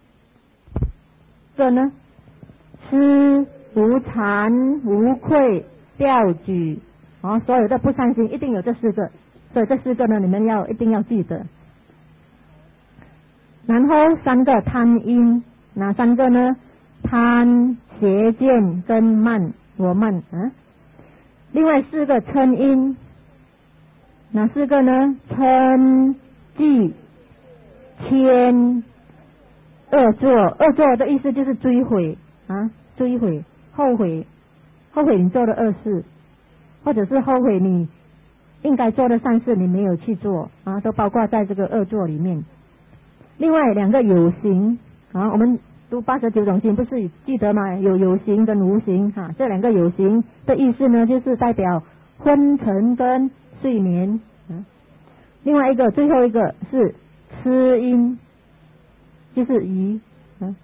这呢，痴、无惭、无愧、调举啊，所有的不善心一定有这四个，所以这四个呢，你们要一定要记得。然后三个贪因，哪三个呢？贪、邪见跟慢，我慢啊。另外四个嗔因，哪四个呢？嗔、忌、愆。恶作，恶作的意思就是追悔啊，追悔、后悔，后悔你做的恶事，或者是后悔你应该做的善事你没有去做啊，都包括在这个恶作里面。另外两个有形啊，我们读八十九种心不是记得吗？有有形跟无形哈、啊，这两个有形的意思呢，就是代表昏沉跟睡眠啊。另外一个最后一个是痴因，就是疑啊。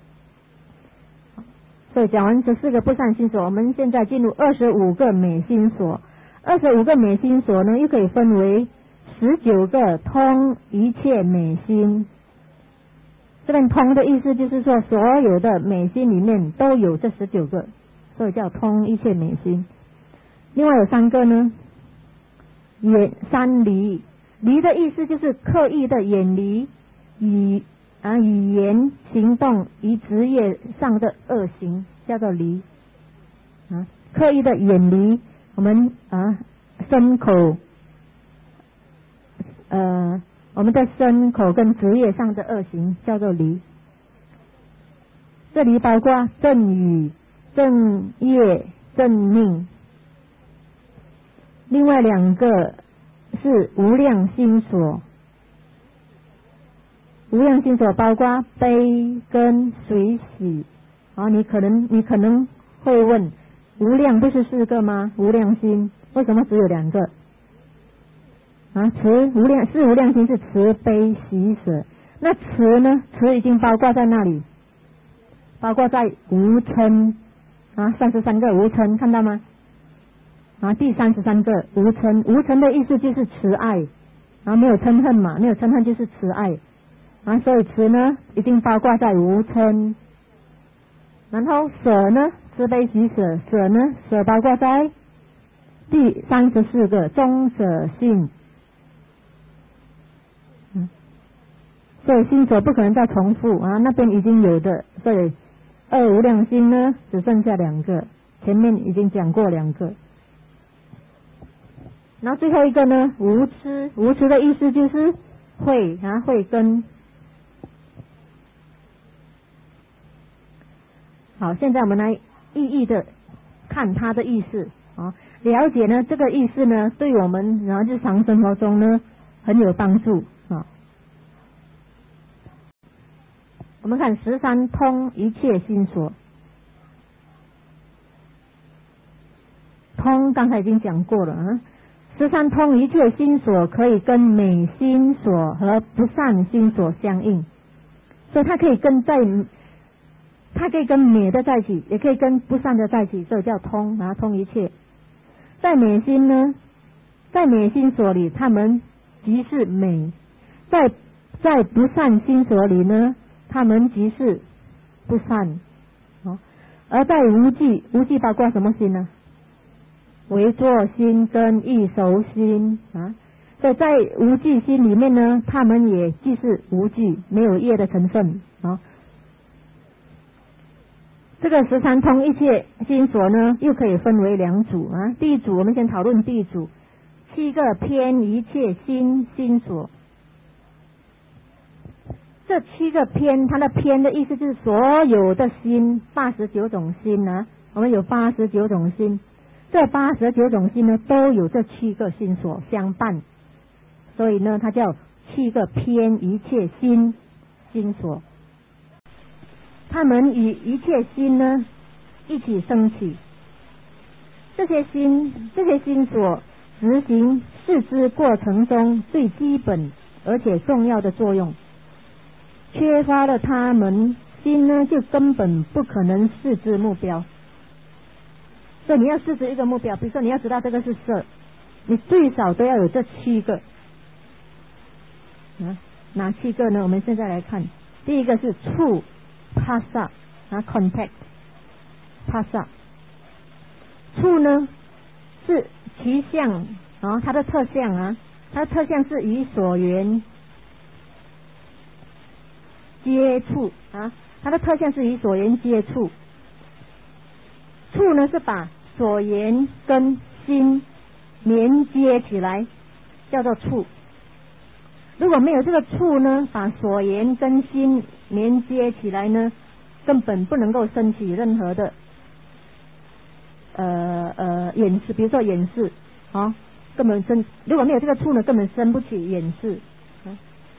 所以讲完这四个不善心所，我们现在进入二十五个美心所。二十五个美心所呢，又可以分为十九个通一切美心。这边通的意思就是说，所有的美心里面都有这十九个，所以叫通一切美心。另外有三个呢，远三离，离的意思就是刻意的远离语啊语言行动与职业上的恶行，叫做离啊，刻意的远离我们啊身口呃。我们的身口跟职业上的恶行叫做离，这里包括正语、正业、正命。另外两个是无量心所，无量心所包括悲跟随喜。啊，你可能你可能会问，无量不是四个吗？无量心为什么只有两个？啊，慈无量是无量心是慈悲喜舍，那慈呢？慈已经包括在那里，包括在无嗔啊，三十三个无嗔看到吗？啊，第三十三个无嗔，无嗔的意思就是慈爱，啊，没有嗔恨嘛，没有嗔恨就是慈爱，啊，所以慈呢已经包括在无嗔，然后舍呢，慈悲喜舍，舍呢舍包括在第三十四个中舍性。所以心所不可能再重复啊，那边已经有的，所以二无量心呢只剩下两个，前面已经讲过两个。然后最后一个呢，无痴，无痴的意思就是慧啊，慧根。好，现在我们来一一的看它的意思啊，了解呢这个意思呢，对我们然后日常生活中呢很有帮助啊。我们看十三通一切心所，通刚才已经讲过了啊。十三通一切心所可以跟美心所和不善心所相应，所以它可以跟在，它可以跟美的在一起，也可以跟不善的在一起，所以叫通啊，通一切。在美心呢，在美心所里，他们即是美；在在不善心所里呢，他们即是不善，哦，而在无记，无记包括什么心呢？为作心跟意熟心啊，所以在无记心里面呢，他们也即是无记，没有业的成分啊。这个十三通一切心所呢，又可以分为两组啊。第一组我们先讨论第一组，七个偏一切心心所。这七个偏，它的偏的意思就是所有的心，八十九种心呢、啊，我们有八十九种心，这八十九种心呢都有这七个心所相伴，所以呢它叫七个偏一切心心所，它们与一切心呢一起升起，这些心这些心所执行视知过程中最基本而且重要的作用。缺乏了他们，心呢就根本不可能视知目标。所以你要视知一个目标，比如说你要知道这个是色，你最少都要有这七个。啊，哪七个呢？我们现在来看，第一个是触 ，pasa 啊 ，contact，pasa。触呢是其相啊，它的特相啊，它的特相是与所缘接触啊，它的特性是与所缘接触。触呢是把所缘跟心连接起来，叫做触。如果没有这个触呢，把所缘跟心连接起来呢，根本不能够升起任何的呃呃演示，比如说演示啊， 根本生，如果没有这个处呢，根本生不起眼识。啊、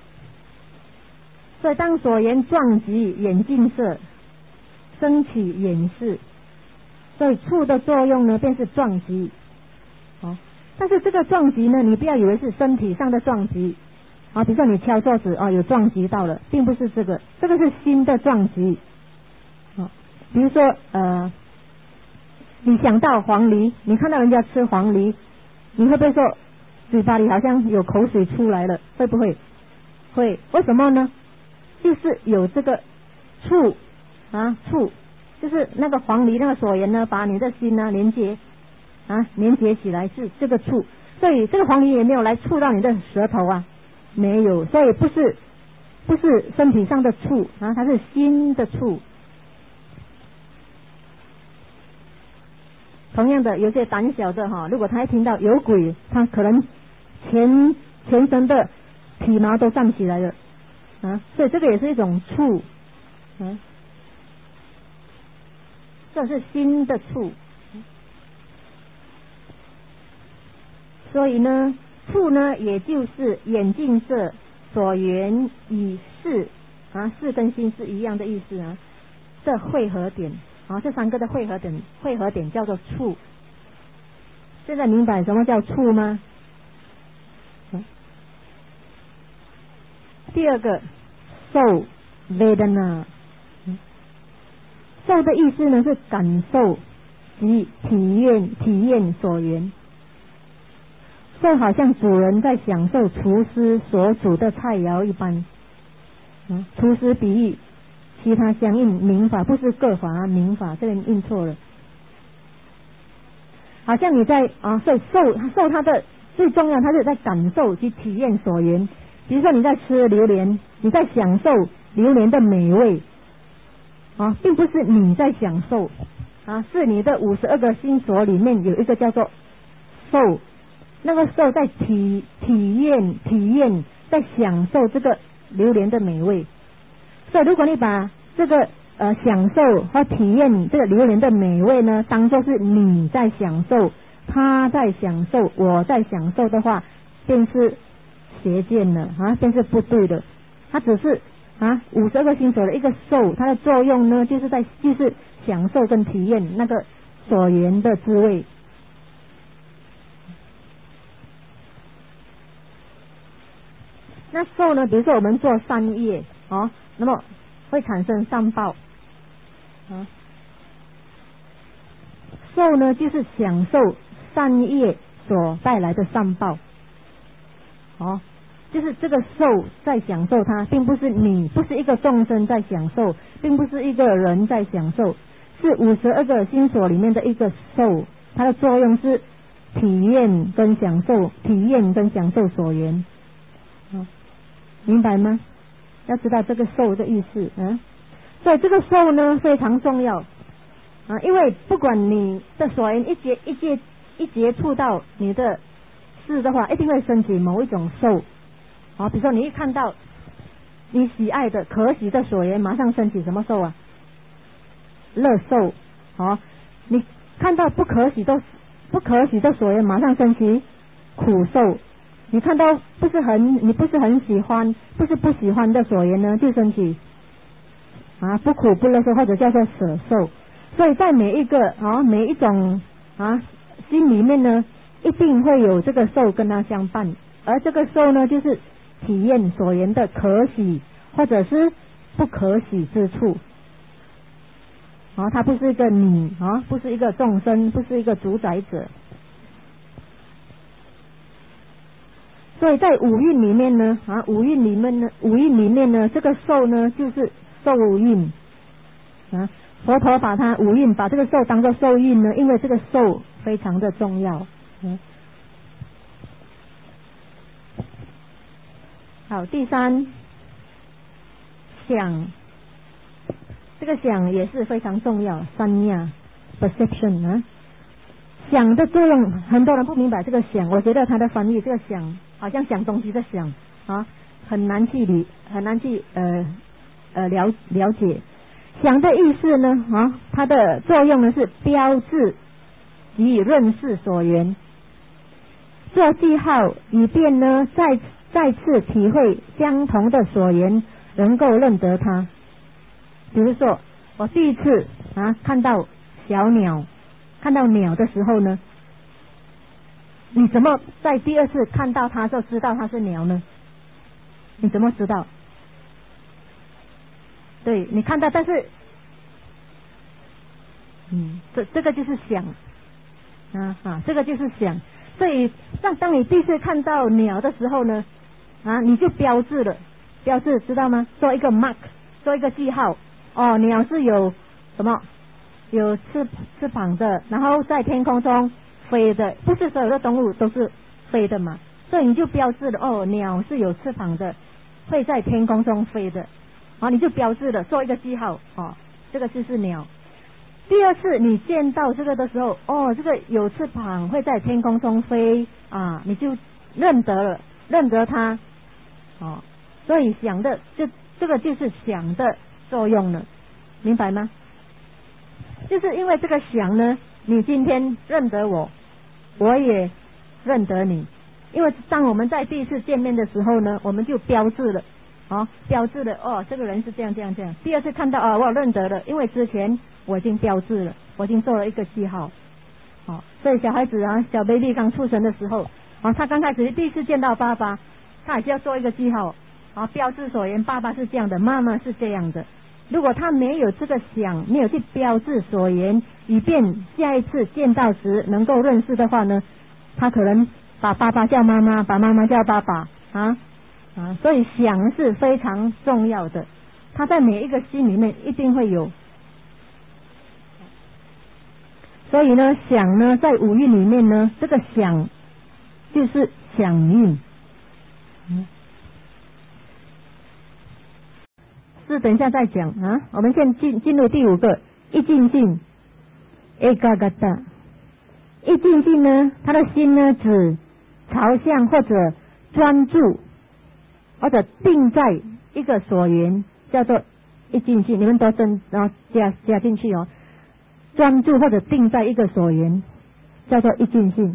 所以当所缘撞击眼镜色，升起眼识，所以处的作用呢，便是撞击。哦，但是这个撞击呢，你不要以为是身体上的撞击。啊，比如说你敲桌子，哦，有撞击到了，并不是这个，这个是心的撞击。啊，比如说呃，你想到黄梨，你看到人家吃黄梨，你会不会说嘴巴里好像有口水出来了？会不会？会。为什么呢？就是有这个触啊触，就是那个黄梨那个所缘呢，把你的心呢连接啊连接起来，是这个触。所以这个黄梨也没有来触到你的舌头啊。没有，所以不是不是身体上的触啊，它是心的触。同样的，有些胆小的哈，如果他一听到有鬼，他可能全全身的体毛都站起来了啊，所以这个也是一种触啊，这是心的触。所以呢。触呢，也就是眼镜色所缘与识啊，识跟心是一样的意思啊。这汇合点啊，这三个的汇合点，汇合点叫做触。现在明白什么叫触吗？嗯、第二个受 vedana， 受的意思呢是感受及体验体验所缘。就好像主人在享受厨师所煮的菜肴一般。嗯，厨师比喻其他相应名法，不是各法啊，名法这个印错了。好像你在啊，所以受受它的最重要，它是在感受及体验所缘。比如说你在吃榴莲，你在享受榴莲的美味啊，并不是你在享受啊，是你的五十二个心所里面有一个叫做受。那个受在体体验体验在享受这个榴莲的美味，所以如果你把这个呃享受和体验这个榴莲的美味呢，当作是你在享受，他在享受，我在享受的话，便是邪见了啊，便是不对的。它只是啊五十二个心所的一个受，它的作用呢，就是在就是享受跟体验那个所缘的滋味。那受呢？比如说我们做善业哦，那么会产生善报啊。受呢，就是享受善业所带来的善报哦，就是这个受在享受它，并不是你，不是一个众生在享受，并不是一个人在享受，是五十二个心所里面的一个受，它的作用是体验跟享受，体验跟享受所缘。明白吗？要知道这个受的意思，嗯，所以这个受呢非常重要啊，因为不管你的所缘一接一接一接触到你的事的话，一定会升起某一种受啊。比如说你一看到你喜爱的可喜的所缘，马上升起什么受啊？乐受啊。你看到不可喜的不可喜的所缘，马上升起苦受。你看到不是很你不是很喜欢不是不喜欢的所缘呢，就升起啊不苦不乐受，或者叫做舍受。所以在每一个啊每一种啊心里面呢，一定会有这个受跟它相伴，而这个受呢，就是体验所缘的可喜或者是不可喜之处啊，它不是一个你啊，不是一个众生，不是一个主宰者。所以在五蕴里面呢，啊，五蕴里面呢，五蕴里面呢，这个受呢就是受蕴啊。佛陀把它五蕴，把这个受当作受蕴呢，因为这个受非常的重要。嗯，好，第三想，这个想也是非常重要，三亚 perception 啊。想的作用，很多人不明白这个想，我觉得他的翻译这个想好像想东西的想啊，很难去理，很难去呃呃了了解。想的意思呢啊，它的作用呢是标志及认识所缘。 做记号，以便呢再再次体会相同的所言，能够认得它。比如说，我第一次啊看到小鸟，看到鸟的时候呢，你怎么在第二次看到它就知道它是鸟呢？你怎么知道？对，你看到，但是，嗯，这这个就是想，啊啊，这个就是想。所以，当当你第一次看到鸟的时候呢，啊，你就标志了，标志知道吗？做一个 mark， 做一个记号。哦，鸟是有什么？有翅翅膀的，然后在天空中飞的，不是所有的动物都是飞的嘛，所以你就标志了，哦，鸟是有翅膀的，会在天空中飞的，啊，你就标志了，做一个记号，哦，这个就是鸟。第二次你见到这个的时候，哦，这个有翅膀会在天空中飞啊，你就认得了，认得它，哦，所以想的就这个就是想的作用了，明白吗？就是因为这个想呢，你今天认得我，我也认得你。因为当我们在第一次见面的时候呢，我们就标志了，哦，标志了，哦，这个人是这样这样这样。第二次看到啊、哦，我认得了，因为之前我已经标志了，我已经做了一个记号，哦，所以小孩子啊，小 baby 刚出生的时候，啊，他刚开始第一次见到爸爸，他还是要做一个记号，啊，标志所言，爸爸是这样的，妈妈是这样的。如果他没有这个想，没有去标志所言，以便下一次见到时能够认识的话呢，他可能把爸爸叫妈妈，把妈妈叫爸爸啊啊，所以想是非常重要的，他在每一个心里面一定会有。所以呢，想呢，在五蕴里面呢，这个想就是响应。嗯，是等一下再讲啊。我们先进进入第五个一静静 ，ekagata。一静静呢，他的心呢，指朝向或者专注或者定在一个所缘，叫做一静静。你们都真然后加加进去哦。专注或者定在一个所缘，叫做一静性。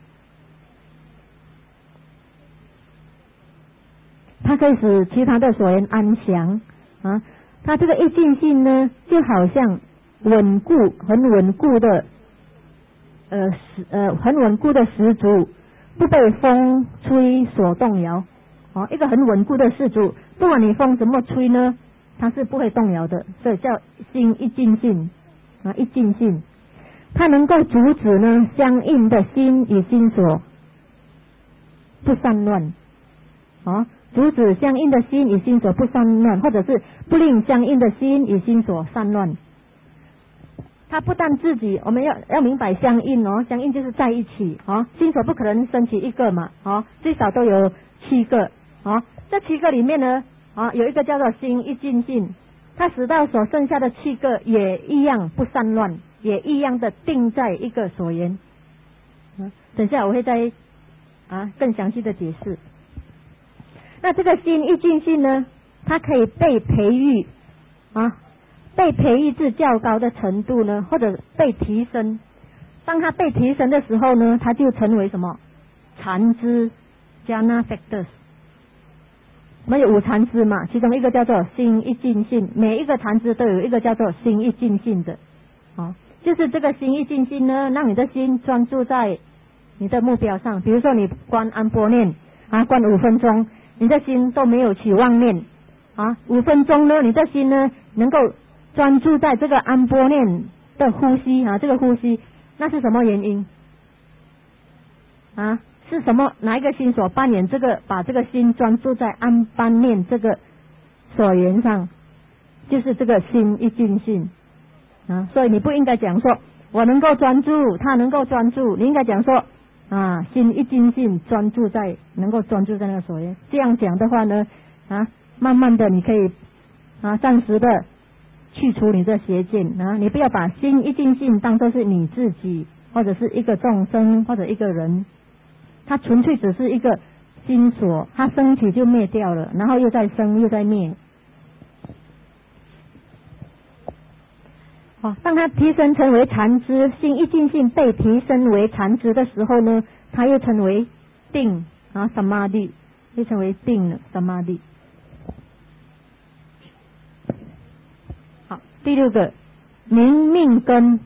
它可以使其他的所缘安详啊。它这个一静性呢，就好像稳固、很稳固的，呃石呃很稳固的石柱，不被风吹所动摇。哦，一个很稳固的石柱，不管你风怎么吹呢，它是不会动摇的，所以叫心一静性。啊，一静性，它能够阻止呢相应的心与心所不散乱，啊，阻止相应的心与心所不散乱，或者是不令相应的心与心所散乱。它不但自己，我们要要明白相应哦，相应就是在一起哦，心所不可能升起一个嘛，哦，最少都有七个，哦，这七个里面呢，啊，有一个叫做心一静性。它使到所剩下的七个也一样不散乱，也一样的定在一个所缘。啊，等下我会再啊更详细的解释。那这个心一静性呢，它可以被培育啊，被培育至较高的程度呢，或者被提升。当它被提升的时候呢，它就成为什么？禅知 jhana factors。我们有五禅知嘛，其中一个叫做心一静性，每一个禅知都有一个叫做心一静性的，哦，就是这个心一静性呢，让你的心专注在你的目标上。比如说你观安般念啊，观五分钟，你的心都没有起妄念啊，五分钟呢，你的心呢能够专注在这个安般念的呼吸啊，这个呼吸，那是什么原因啊？是什么？哪一个心所扮演这个？把这个心专注在安般念这个所缘上，就是这个心一静性啊。所以你不应该讲说我能够专注，他能够专注，你应该讲说啊，心一静性专注在能够专注在那个所缘。这样讲的话呢，啊，慢慢的你可以啊，暂时的去除你的邪见啊，你不要把心一静性当作是你自己，或者是一个众生，或者一个人。它纯粹只是一个心所，它升起就灭掉了，然后又再生又再灭。哦，当它提升成为禅知，心一静性被提升为禅知的时候呢，它又成为定啊，samadhi就成为定了 samadhi。好，第六个明命根。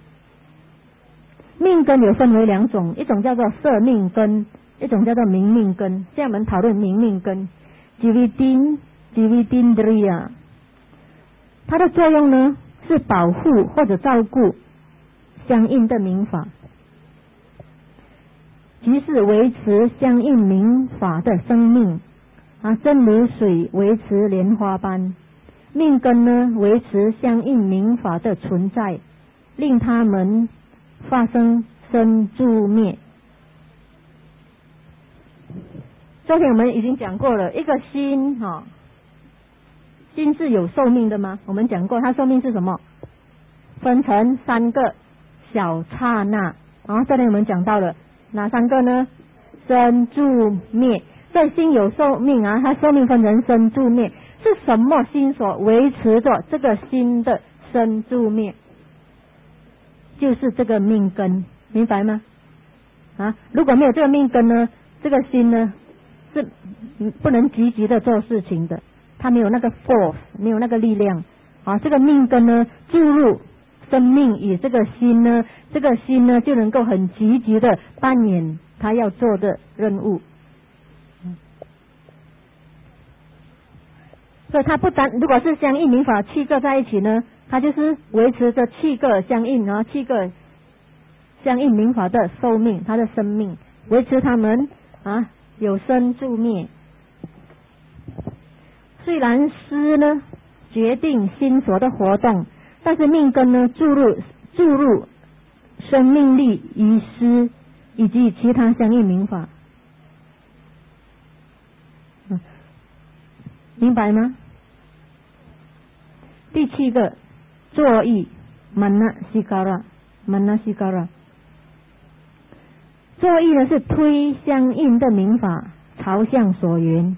命根有分为两种，一种叫做色命根，一种叫做明命根。现在我们讨论明命根 ，Jivitin Jivitindriya， 它的作用呢是保护或者照顾相应的明法，即是维持相应明法的生命啊，正如水维持莲花般。命根呢维持相应明法的存在，令它们发生生住灭。昨天我们已经讲过了，一个心哈、哦，心是有寿命的吗？我们讲过，它寿命是什么？分成三个小刹那。然后昨天我们讲到了哪三个呢？生住灭。这心有寿命啊，它寿命分成生住灭，是什么心所维持着这个心的生住灭？就是这个命根，明白吗？啊，如果没有这个命根呢，这个心呢是不能积极的做事情的，它没有那个 force， 没有那个力量啊。这个命根呢注入生命与这个心呢，这个心呢就能够很积极的扮演它要做的任务。所以它不单如果是相应明法七个在一起呢，它就是维持着七个相应啊，七个相应明法的寿命，它的生命，维持它们啊有生住灭。虽然思呢决定心所的活动，但是命根呢注入注入生命力于思以及其他相应明法。嗯，明白吗？第七个作意 manasikara manasikara， 作意呢是推相应的明法朝向所缘，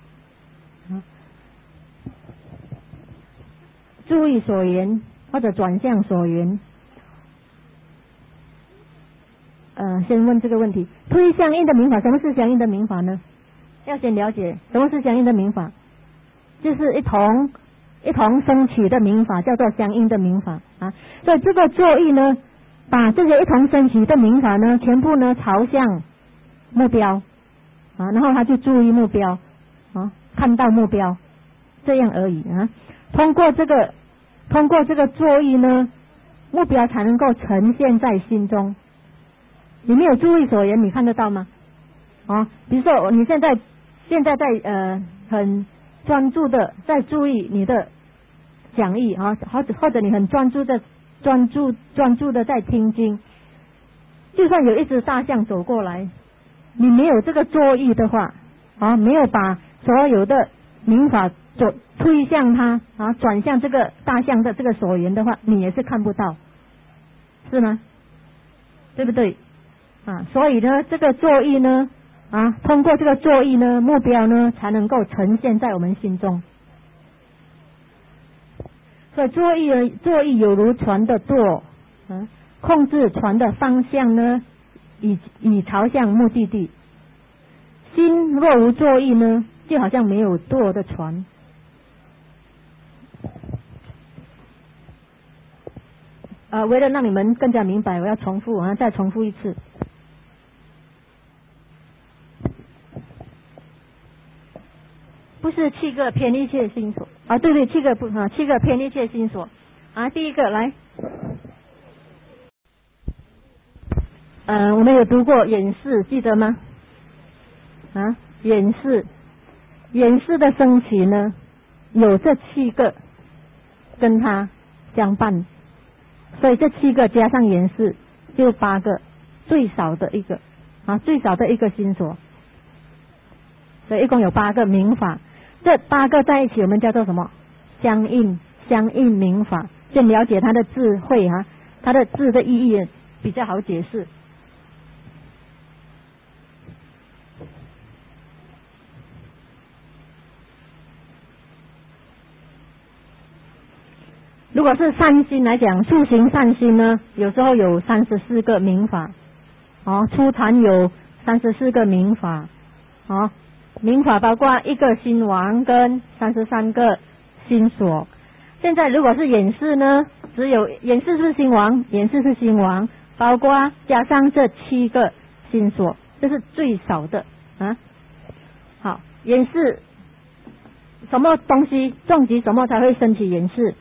注意所缘或者转向所缘。呃，先问这个问题，推相应的明法，什么是相应的明法呢？要先了解什么是相应的明法，就是一同一同升起的明法叫做相应的明法啊。所以这个作意呢，把这些一同升起的明法呢，全部呢朝向目标啊，然后他就注意目标啊，看到目标，这样而已啊。通过这个通过这个作意呢，目标才能够呈现在心中。你没有注意所缘，你看得到吗？啊，比如说你现在现在在呃很专注的在注意你的讲义啊，或者或者你很专注的专注专注的在听经，就算有一只大象走过来，你没有这个作意的话啊，没有把所有的明法做推向它啊，转向这个大象的这个所缘的话，你也是看不到，是吗？对不对？啊，所以呢，这个作意呢，啊，通过这个作意呢，目标呢才能够呈现在我们心中。所以作意呢，作意有如船的舵，啊，控制船的方向呢，以以朝向目的地。心若无作意呢，就好像没有舵的船。呃，为了让你们更加明白，我要重复，我要再重复一次。不是七个偏一切心所啊，对对，七个不啊，七个偏一切心所啊。第一个来，呃，我们有读过眼识，记得吗？啊，眼识，眼识的升起呢，有这七个跟它相伴，所以这七个加上眼识就八个，最少的一个啊，最少的一个心所，所以一共有八个明法。这八个在一起，我们叫做什么？相应相应明法。先了解它的智慧啊，它的智的意义比较好解释。如果是善心来讲，速行善心呢，有时候有三十四个明法，哦，初禅有三十四个明法，哦，明法包括一个心王跟三十三个心所。现在如果是演示呢，只有演示是心王，演示是心王，包括加上这七个心所，这是最少的啊。好，演示什么东西撞击什么才会升起演示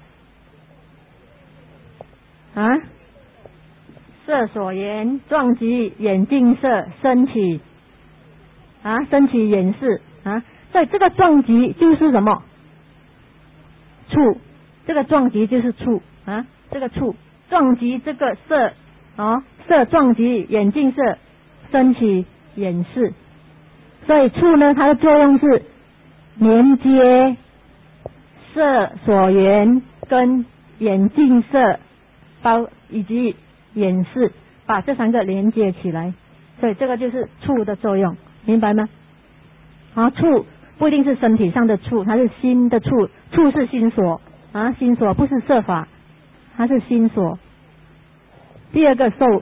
啊？色所缘撞击眼镜色升起啊，升起演示啊。所以这个撞击就是什么？触，这个撞击就是触啊，这个触撞击这个色啊，色撞击眼镜色升起演示。所以触呢，它的作用是连接色所缘跟眼镜色包以及演示，把这三个连接起来，所以这个就是触的作用，明白吗？啊，触不一定是身体上的触，它是心的触，触是心所啊，心所不是色法，它是心所。第二个受，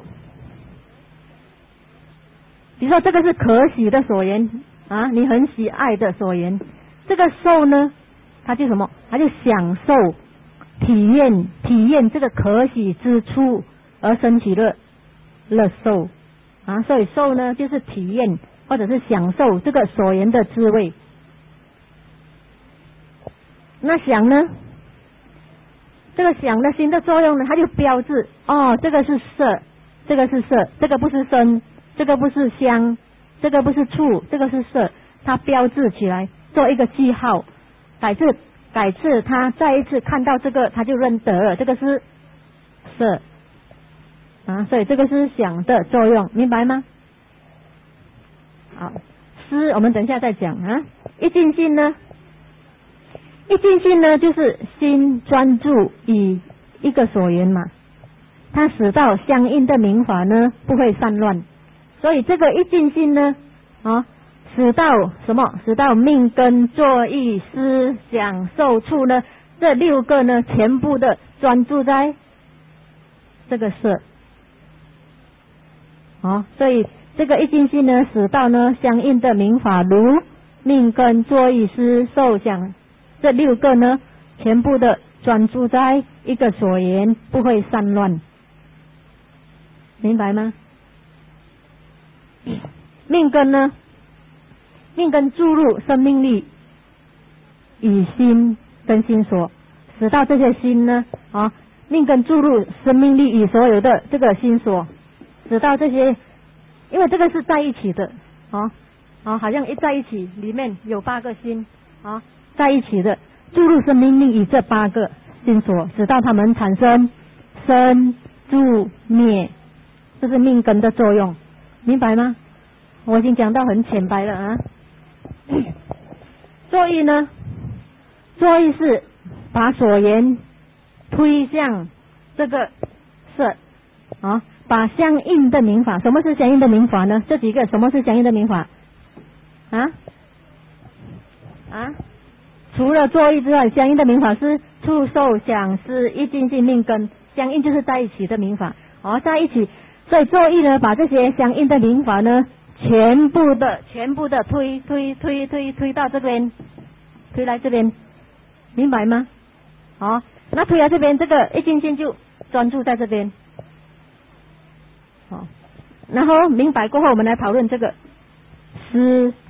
比如说这个是可喜的所缘啊，你很喜爱的所缘，这个受呢，它就什么？它就享受、体验、体验这个可喜之处而升起的乐受啊，所以受呢就是体验或者是享受这个所缘的滋味。那想呢？这个想的心的作用呢，它就标志哦，这个是色，这个是色，这个不是声，这个不是香，这个不是触，这个是色，它标志起来做一个记号，改次改次他再一次看到这个，他就认得了，这个是色啊，所以这个是想的作用，明白吗？好，思我们等一下再讲啊。一尽性呢？一尽性呢，就是心专注以一个所缘嘛，它使到相应的明法呢不会散乱，所以这个一尽性呢啊，使到什么？使到命根作意思想受处呢，这六个呢全部的专注在这个色啊，所以这个一尽性呢，使到呢相应的明法如命根作意思受想。这六个呢，全部的专注在一个所缘，不会散乱，明白吗？命根呢，命根注入生命力，以心跟心所，使到这些心呢，啊，命根注入生命力以所有的这个心所，使到这些，因为这个是在一起的，啊啊，好像一在一起，里面有八个心，啊。在一起的注入生命力以这八个心所，使到他们产生生住灭，这是命根的作用，明白吗？我已经讲到很浅白了啊。作意呢，作意是把所缘推向这个色啊，把相应的明法，什么是相应的明法呢？这几个什么是相应的明法啊啊？除了作意之外，相应的明法是触受想思一尽性命根，相应就是在一起的明法哦，在一起。所以作意呢，把这些相应的明法呢，全部的全部的推推推推推到这边，推来这边，明白吗？好、哦，那推来这边，这个一尽性就专注在这边，好、哦，然后明白过后，我们来讨论这个思